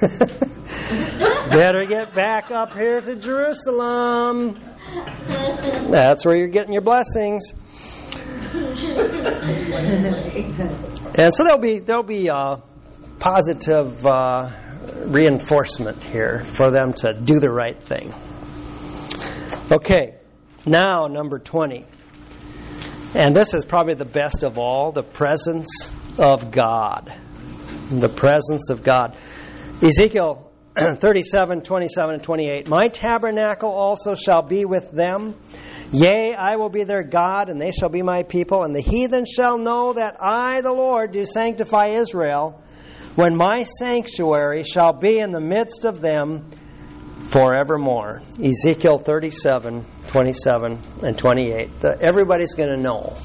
Better get back up here to Jerusalem. That's where you're getting your blessings. And so there'll be there'll be a positive uh, reinforcement here for them to do the right thing. Okay, now number twenty. And this is probably the best of all, the presence of God. The presence of God. Ezekiel thirty-seven, twenty-seven, and twenty-eight. My tabernacle also shall be with them. Yea, I will be their God, and they shall be my people. And the heathen shall know that I, the Lord, do sanctify Israel, when my sanctuary shall be in the midst of them forevermore. Ezekiel thirty-seven, twenty-seven, and twenty-eight. The, everybody's going to know.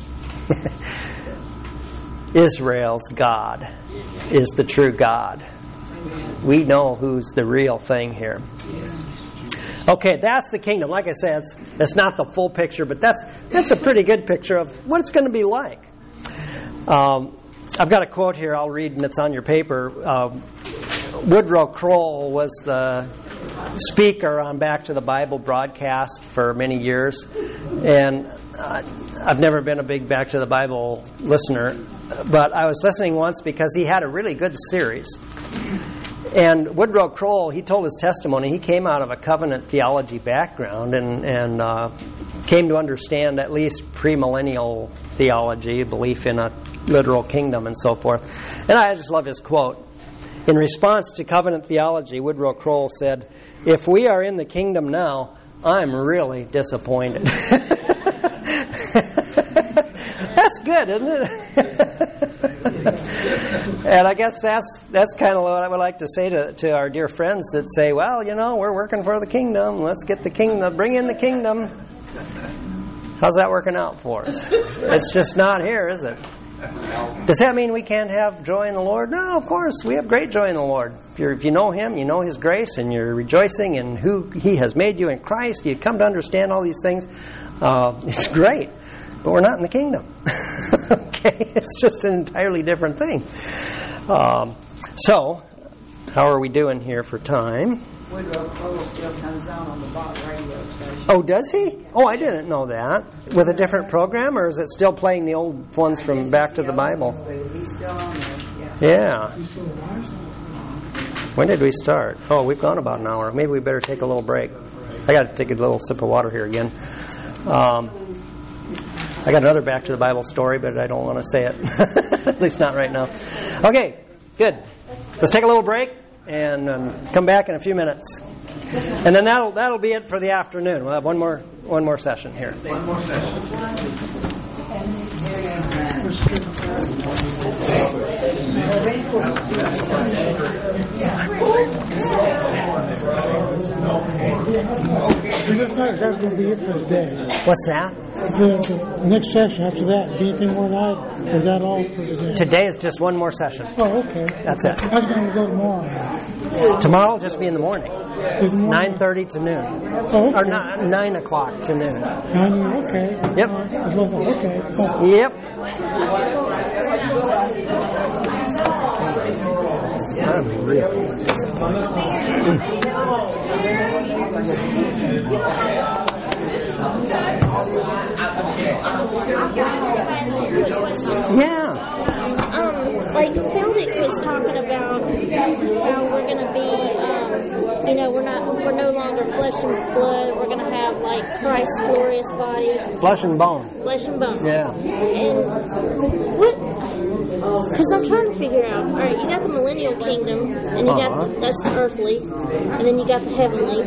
Israel's God is the true God. We know who's the real thing here. Okay, that's the kingdom. Like I said, it's, it's not the full picture, but that's that's a pretty good picture of what it's going to be like. Um, I've got a quote here I'll read, and it's on your paper. Uh, Woodrow Kroll was the speaker on Back to the Bible broadcast for many years, and uh, I've never been a big Back to the Bible listener, but I was listening once because he had a really good series. And Woodrow Kroll, he told his testimony. He came out of a covenant theology background and, and uh, came to understand at least premillennial theology, belief in a literal kingdom and so forth. And I just love his quote. In response to covenant theology, Woodrow Kroll said, "If we are in the kingdom now, I'm really disappointed." That's good, isn't it? And I guess that's that's kind of what I would like to say to, to our dear friends that say, well, you know, we're working for the kingdom. Let's get the kingdom. Bring in the kingdom. How's that working out for us? It's just not here, is it? Does that mean we can't have joy in the Lord? No, of course. We have great joy in the Lord. If, you're, if you know Him, you know His grace, and you're rejoicing in who He has made you in Christ, you come to understand all these things. Uh, it's great. But we're not in the kingdom. Okay? It's just an entirely different thing. Um, so, how are we doing here for time?
Woodrow Cole still comes on on the Bach radio station.
Oh, does he? Oh, I didn't know that. With a different program, or is it still playing the old ones from Back to the Bible?
He's still on there, yeah.
Yeah. When did we start? Oh, we've gone about an hour. Maybe we better take a little break. I got to take a little sip of water here again. Um, I got another Back to the Bible story, but I don't want to say it. At least not right now. Okay, good. Let's take a little break and um, come back in a few minutes. And then that'll that'll be it for the afternoon. We'll have one more one more session here.
One more session.
That's not exactly going to be it for today.
What's that?
The, the next session after that, be anything more than that? Is that all for today?
Today is just one more session.
Oh, okay.
That's it.
I was going to go tomorrow.
Tomorrow will just be in the morning.
Is it morning?
nine thirty to noon.
Oh, okay.
Or ni- nine o'clock to noon.
Nine, okay.
Yep.
Okay. Oh.
Yep. I'm really disappointed. Yeah.
Um, like Feldick was talking about how we're going to be, um, you know, we're not, we're no longer flesh and blood. We're going to have like Christ's glorious body,
Flesh and bone.
flesh and bone.
Yeah.
And what? Because I'm trying to figure out. All right, you got the millennial kingdom, and you
Uh-huh.
got that's the earthly, and then you got the heavenly.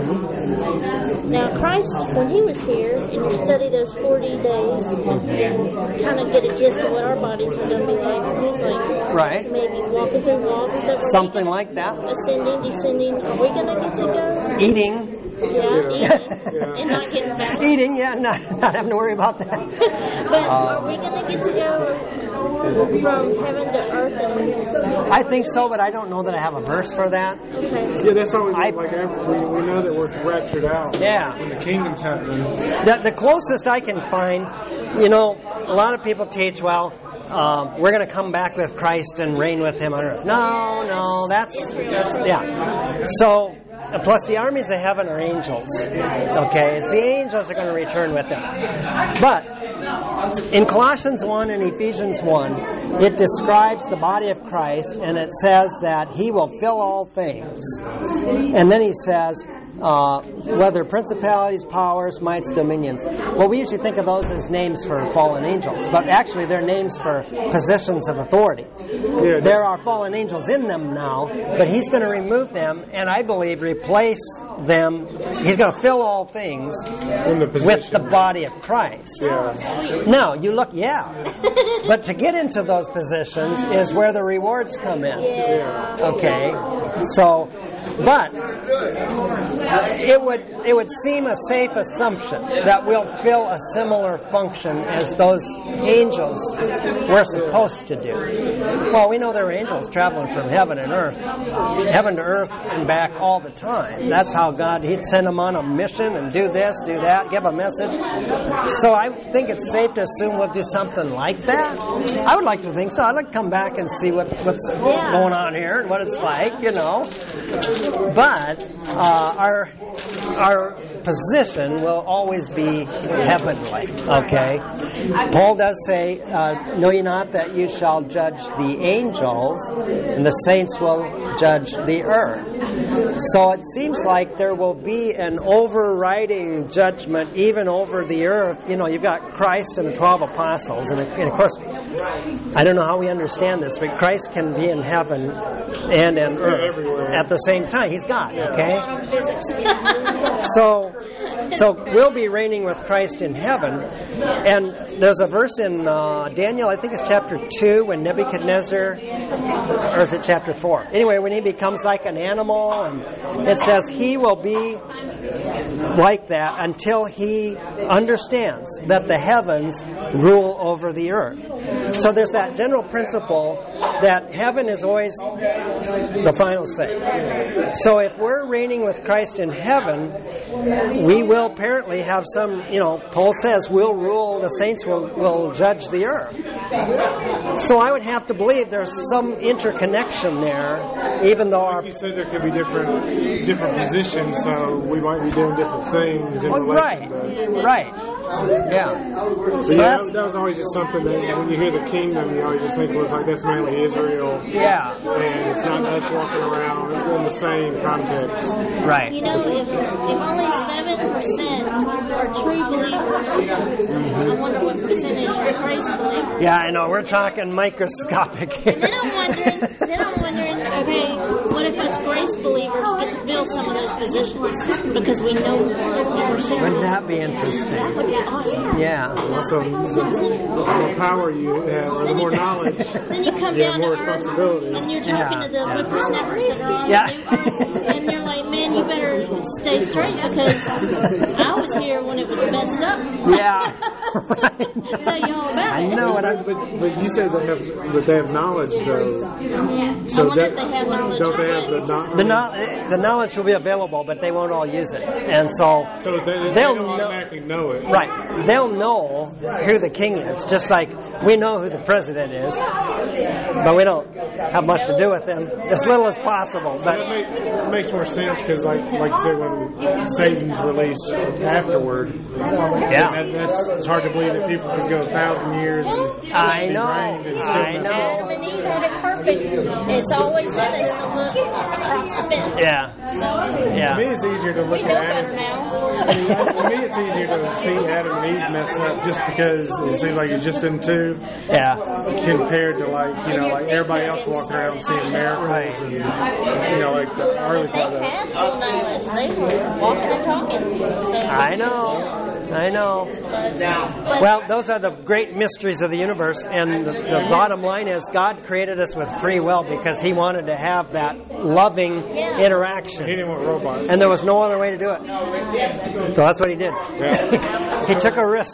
Now, Christ, when he was here, and you study those forty days, and kind of get a gist of what our bodies are going to be like. He's like,
Right.
maybe walking through walls. Is that what
Something
we-
like that.
Ascending, descending. Are we going to get to go?
Eating.
Yeah, eating, and not getting fat.
Eating, yeah, not, not having to worry about that.
But are we going to get to go from heaven to earth? And,
I think so, but I don't know that I have a verse for that.
okay.
Yeah, that's always
I-
like we, we know that we're raptured out.
Yeah.
When the kingdom's happening.
The, the closest I can find, you know, a lot of people teach, well, um, we're going to come back with Christ and reign with Him on earth. No, no, that's, that's yeah. So, plus the armies of heaven are angels. Okay, it's the angels that are going to return with them. But in Colossians one and Ephesians one, it describes the body of Christ, and it says that He will fill all things. And then He says, uh, whether principalities, powers, mights, dominions. Well, we usually think of those as names for fallen angels, but actually they're names for positions of authority.
Yeah,
There are fallen angels in them now, but He's going to remove them, and I believe replace them. He's going to fill all things
in the position.
with the body of Christ.
Yeah.
Now, you look, yeah. But to get into those positions is where the rewards come in.
Yeah.
Okay? So, but it would it would seem a safe assumption that we'll fill a similar function as those angels were supposed to do. Well, we know there were angels traveling from heaven and earth, heaven to earth and back all the time. That's how God, He'd send them on a mission and do this, do that, give a message. So I think it's safe to assume we'll do something like that. I would like to think so. I'd like to come back and see what, what's
Yeah.
going on here and what it's like, you know. But uh, our our position will always be heavenly. Okay. Paul does say, uh, "Know ye not that you shall judge the angels, and the saints will judge the earth." So it seems like there will be an overriding judgment even over the earth. You know, you've got Christ and the twelve apostles, and, and of course, I don't know how we understand this, but Christ can be in heaven and in earth at the same time. He's God. Okay.
Physics.
So, So we'll be reigning with Christ in heaven. And there's a verse in uh, Daniel, I think it's chapter two, when Nebuchadnezzar, or is it chapter four? Anyway, when he becomes like an animal, and it says he will be like that until he understands that the heavens rule over the earth. So there's that general principle that heaven is always the final say. So if we're reigning with Christ in heaven, we will apparently have some, you know, Paul says we'll rule, the saints will, will judge the earth. So I would have to believe there's some interconnection there, even though our...
Like you said, there could be different different positions, so we might be doing different things in
Oh,
relation
right,
to...
right. Yeah.
So
So
yeah,
that's-
that, that was always just something that when you hear the kingdom, you always just think it was like that's mainly Israel.
Yeah.
And it's not us walking around in the same context.
Right.
You know, if, if only seven percent are true believers, I wonder what percentage are grace believers.
Yeah, I know. We're talking microscopic.
Then I'm wondering, then I'm wondering, okay, what if us grace believers get to fill some of those positions because we know more than we're sharing?
Wouldn't that be interesting?
That would be awesome.
Yeah.
Also, the more power you have, or the more knowledge,
Then you come
you have
down
more
to earth,
responsibility.
and you're talking
Yeah.
to the whippersnappers that are on
Yeah.
the new earth, and you're like, man, you better stay straight because I was here when it was messed up.
Yeah.
Tell you all about
I
it.
know what I'm...
But, but you said they have, that they have knowledge, though.
Yeah.
So
I wonder
that,
if they have knowledge.
don't they have the
already.
knowledge?
The, no, the knowledge will be available, but they won't all use it. And so...
So they, they
They'll
don't
know-
automatically know it.
Right. They'll know who the king is, just like we know who the president is, but we don't have much to do with them, as little as possible.
That
But
make, it makes more sense because, like, like you said, when Satan's released afterward,
yeah,
that, that's it's hard to believe that people could go a thousand years and
I
be
know,
reigned and still
I
mess up.
know.
Adam and Eve had it perfect. It's always in us to look across the fence.
Yeah,
So,
To me,
yeah,
it's easier to
we
look
know
at
better
Adam.
now.
To me, it's easier to see Adam and Eve mess up just because it seems like it's just them two
yeah.
compared to, like, you know, like everybody else walking around seeing miracles
Right.
and, you know, like the early
They
part of
had full knowledge. They were walking and talking. So,
I know. I know.
But, but
Well, those are the great mysteries of the universe, and the, the bottom line is God created us with free will because He wanted to have that loving
He
interaction,
didn't want robots.
and there was no other way to do it. So that's what He did.
Yeah.
He took a risk.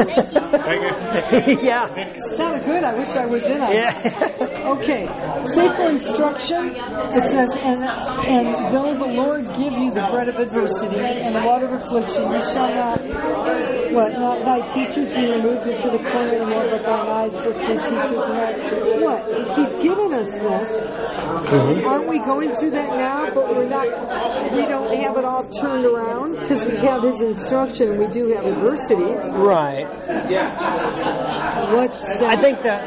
Thank you.
Yeah.
Sounded good. I wish I was in on it.
Yeah.
Okay. Say for instruction, it says, and, and though the Lord give you the bread of adversity and the water of affliction, you shall not, what, not thy teachers be removed into the corner anymore, but thine eyes shall see teachers and all. What? He's given us this.
Mhm.
Aren't we going through that now, but we're not, we don't have it all turned around? Because we have His instruction and we do have adversity.
Right.
What's that?
I think that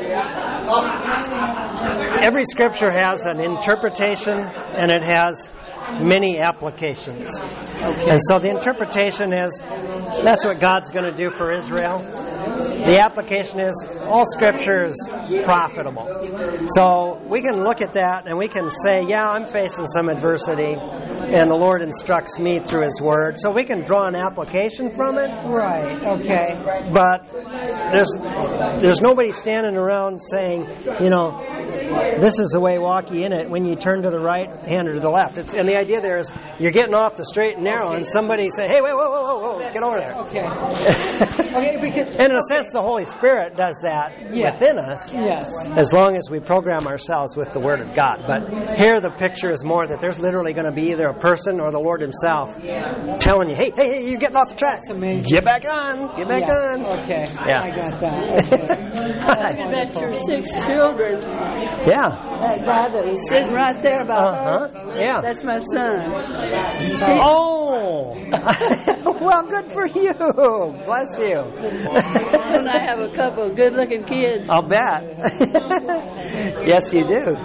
every scripture has an interpretation and it has many applications. And so the interpretation is that's what God's going to do for Israel. The application is all scripture is profitable. So we can look at that and we can say, yeah, I'm facing some adversity and the Lord instructs me through His Word. So we can draw an application from it.
Right, okay.
But there's there's nobody standing around saying, you know, this is the way, walk ye in it, when you turn to the right hand or to the left. It's, and the idea there is you're getting off the straight and narrow and somebody say, hey, wait, whoa, whoa, whoa, whoa, get over there.
Okay. Okay, because...
And in a sense, the Holy Spirit does that
Yes.
within us,
Yes.
as long as we program ourselves with the Word of God. But here the picture is more that there's literally going to be either a person or the Lord Himself telling you, hey, hey, hey, you're getting off the track.
That's amazing.
Get back on. Get back
Yeah.
on.
Okay.
Yeah.
I got that. Okay.
About your six children.
Yeah.
That guy that is sitting right there about
Uh-huh.
her.
Yeah.
That's my son.
Oh! Well, good for you. Bless you.
And I have a couple of good-looking kids.
I'll bet. Yes, you do.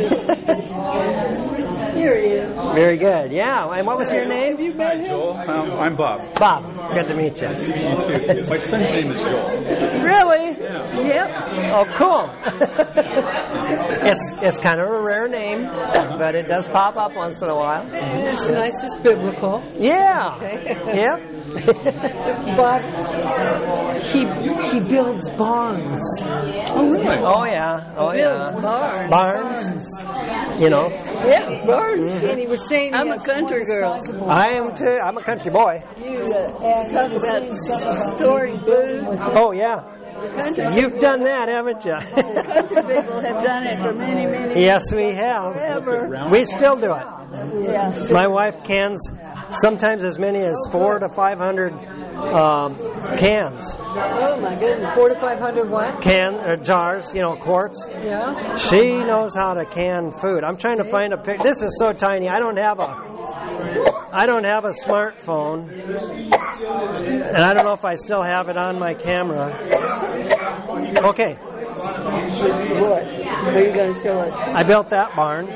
Here he is.
Very good. Yeah. And what was your name?
Hi,
Joel. Um, I'm Bob.
Bob. Good to meet you.
You too. My son's name is Joel.
Really?
Yep.
Oh, cool. It's it's kind of a rare her name, but it does pop up once in a while.
It's nice. It's biblical.
Yeah.
Okay.
Yep.
But he he builds barns.
Oh, really?
Oh yeah. Oh yeah.
Barns.
Barns. You know.
Yeah, barns. And he was saying
I'm
he
a
has
country
one
girl.
sizable-
I am too. I'm a country boy.
You uh, talk about storing food.
Oh yeah.
Country,
You've done that, haven't you?
country people have done it for many, many
Yes, we have.
forever.
We still do it.
Yes.
My wife cans sometimes as many as four to five hundred um, cans,
Oh my goodness, four to five hundred what?
can or jars, you know, quarts.
Yeah.
She knows how to can food. I'm trying to find a pic. This is so tiny. I don't have a. I don't have a smartphone, and I don't know if I still have it on my camera. Okay,
What? What are you going to show us?
I built that barn.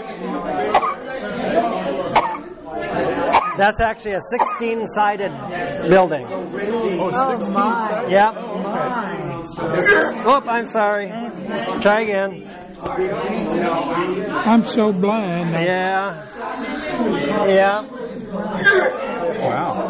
That's actually a sixteen-sided building.
Oh my.
Yep.
My.
Oh, I'm sorry. Try again.
I'm so blind.
Yeah. Yeah.
Wow.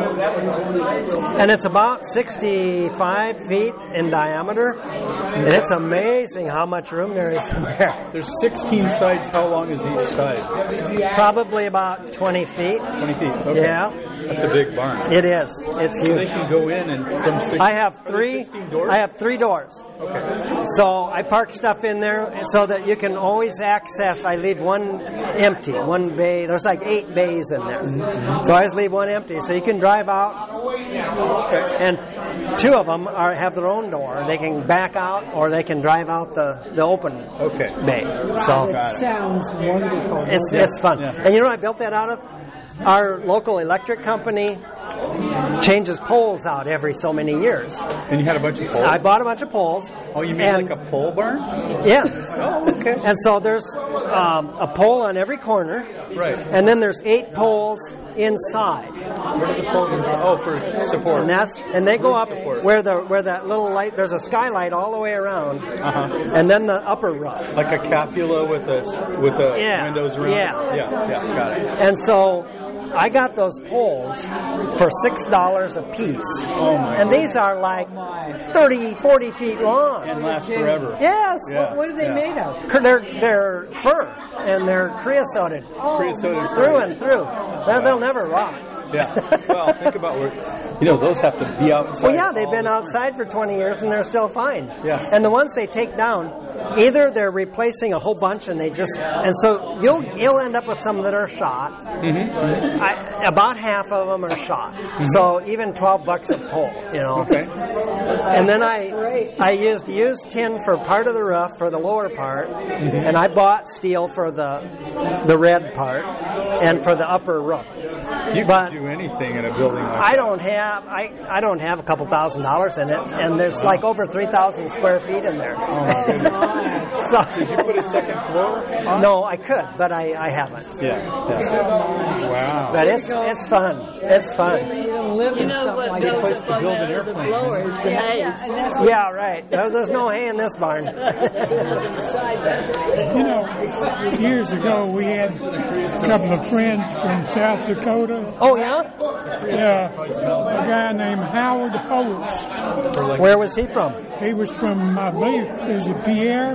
And it's about sixty-five feet in diameter. And it's amazing how much room there is in there.
There's sixteen sides. How long is each side?
Probably about twenty feet.
twenty feet. Okay.
Yeah.
That's a big barn.
It is. It's
So they
huge.
can go in and from six.
I have three.
doors?
I have three doors.
Okay.
So I park stuff in there so that you can always access. I leave one empty, one bay. There's like eight bays in there. So I always leave one empty. So you can drive out, and two of them are have their own door. They can back out, or they can drive out the, the open
Okay.
bay. So
Got it.
Sounds wonderful.
it's
Yeah.
it's fun.
Yeah.
And you know what I built that out of? Our local electric company changes poles out every so many years.
And you had a bunch of poles?
I bought a bunch of poles.
Oh, you mean
and-
like a pole barn?
Yeah.
Oh, okay.
And so there's um, a pole on every corner,
Right.
and then there's eight poles inside,
Where do the poles Oh, for support.
and that's and they go up
Support.
where the where that little light. There's a skylight all the way around,
Uh-huh.
and then the upper roof.
Like a capula with a with a
Yeah.
windows around.
Yeah.
Yeah. Yeah. Got it.
And so I got those poles for six dollars a piece,
Oh my.
and these are like thirty, forty feet long.
And last forever.
Yes.
Yeah.
What are they
Yeah.
made of?
They're, they're fur, and they're creosoted
Creosoted
through and through. They'll, they'll never rot.
Yeah. Well, think about where, you know, those have to be outside.
Well, yeah, they've
all
been
the-
outside for twenty years and they're still fine.
Yeah.
And the ones they take down, either they're replacing a whole bunch and they just, and so you'll you'll end up with some that are shot.
Mhm.
I, about half of them are shot. So even twelve bucks a pole, you know.
Okay.
And then I I used used tin for part of the roof for the lower part, and I bought steel for the the red part and for the upper roof.
You
But-
can do anything in a building like
I
that.
don't have I, I don't have a couple thousand dollars in it, and there's like over three thousand square feet in there.
Oh my goodness.
So
Did you put a second floor on?
no, I could, but I, I haven't.
Yeah. yeah. Wow.
But it's it's fun. It's fun.
You don't live
You
in
know
something
what
like
goes
that.
up on
build
that
an
other
airplane.
blower is the hay.
And that's what
Yeah, right. There- There's no hay in this barn.
You know, years ago we had a couple of friends from South Dakota.
Oh yeah?
Yeah, a guy named Howard Holtz.
Where was he from?
He was from, I believe, is it Pierre?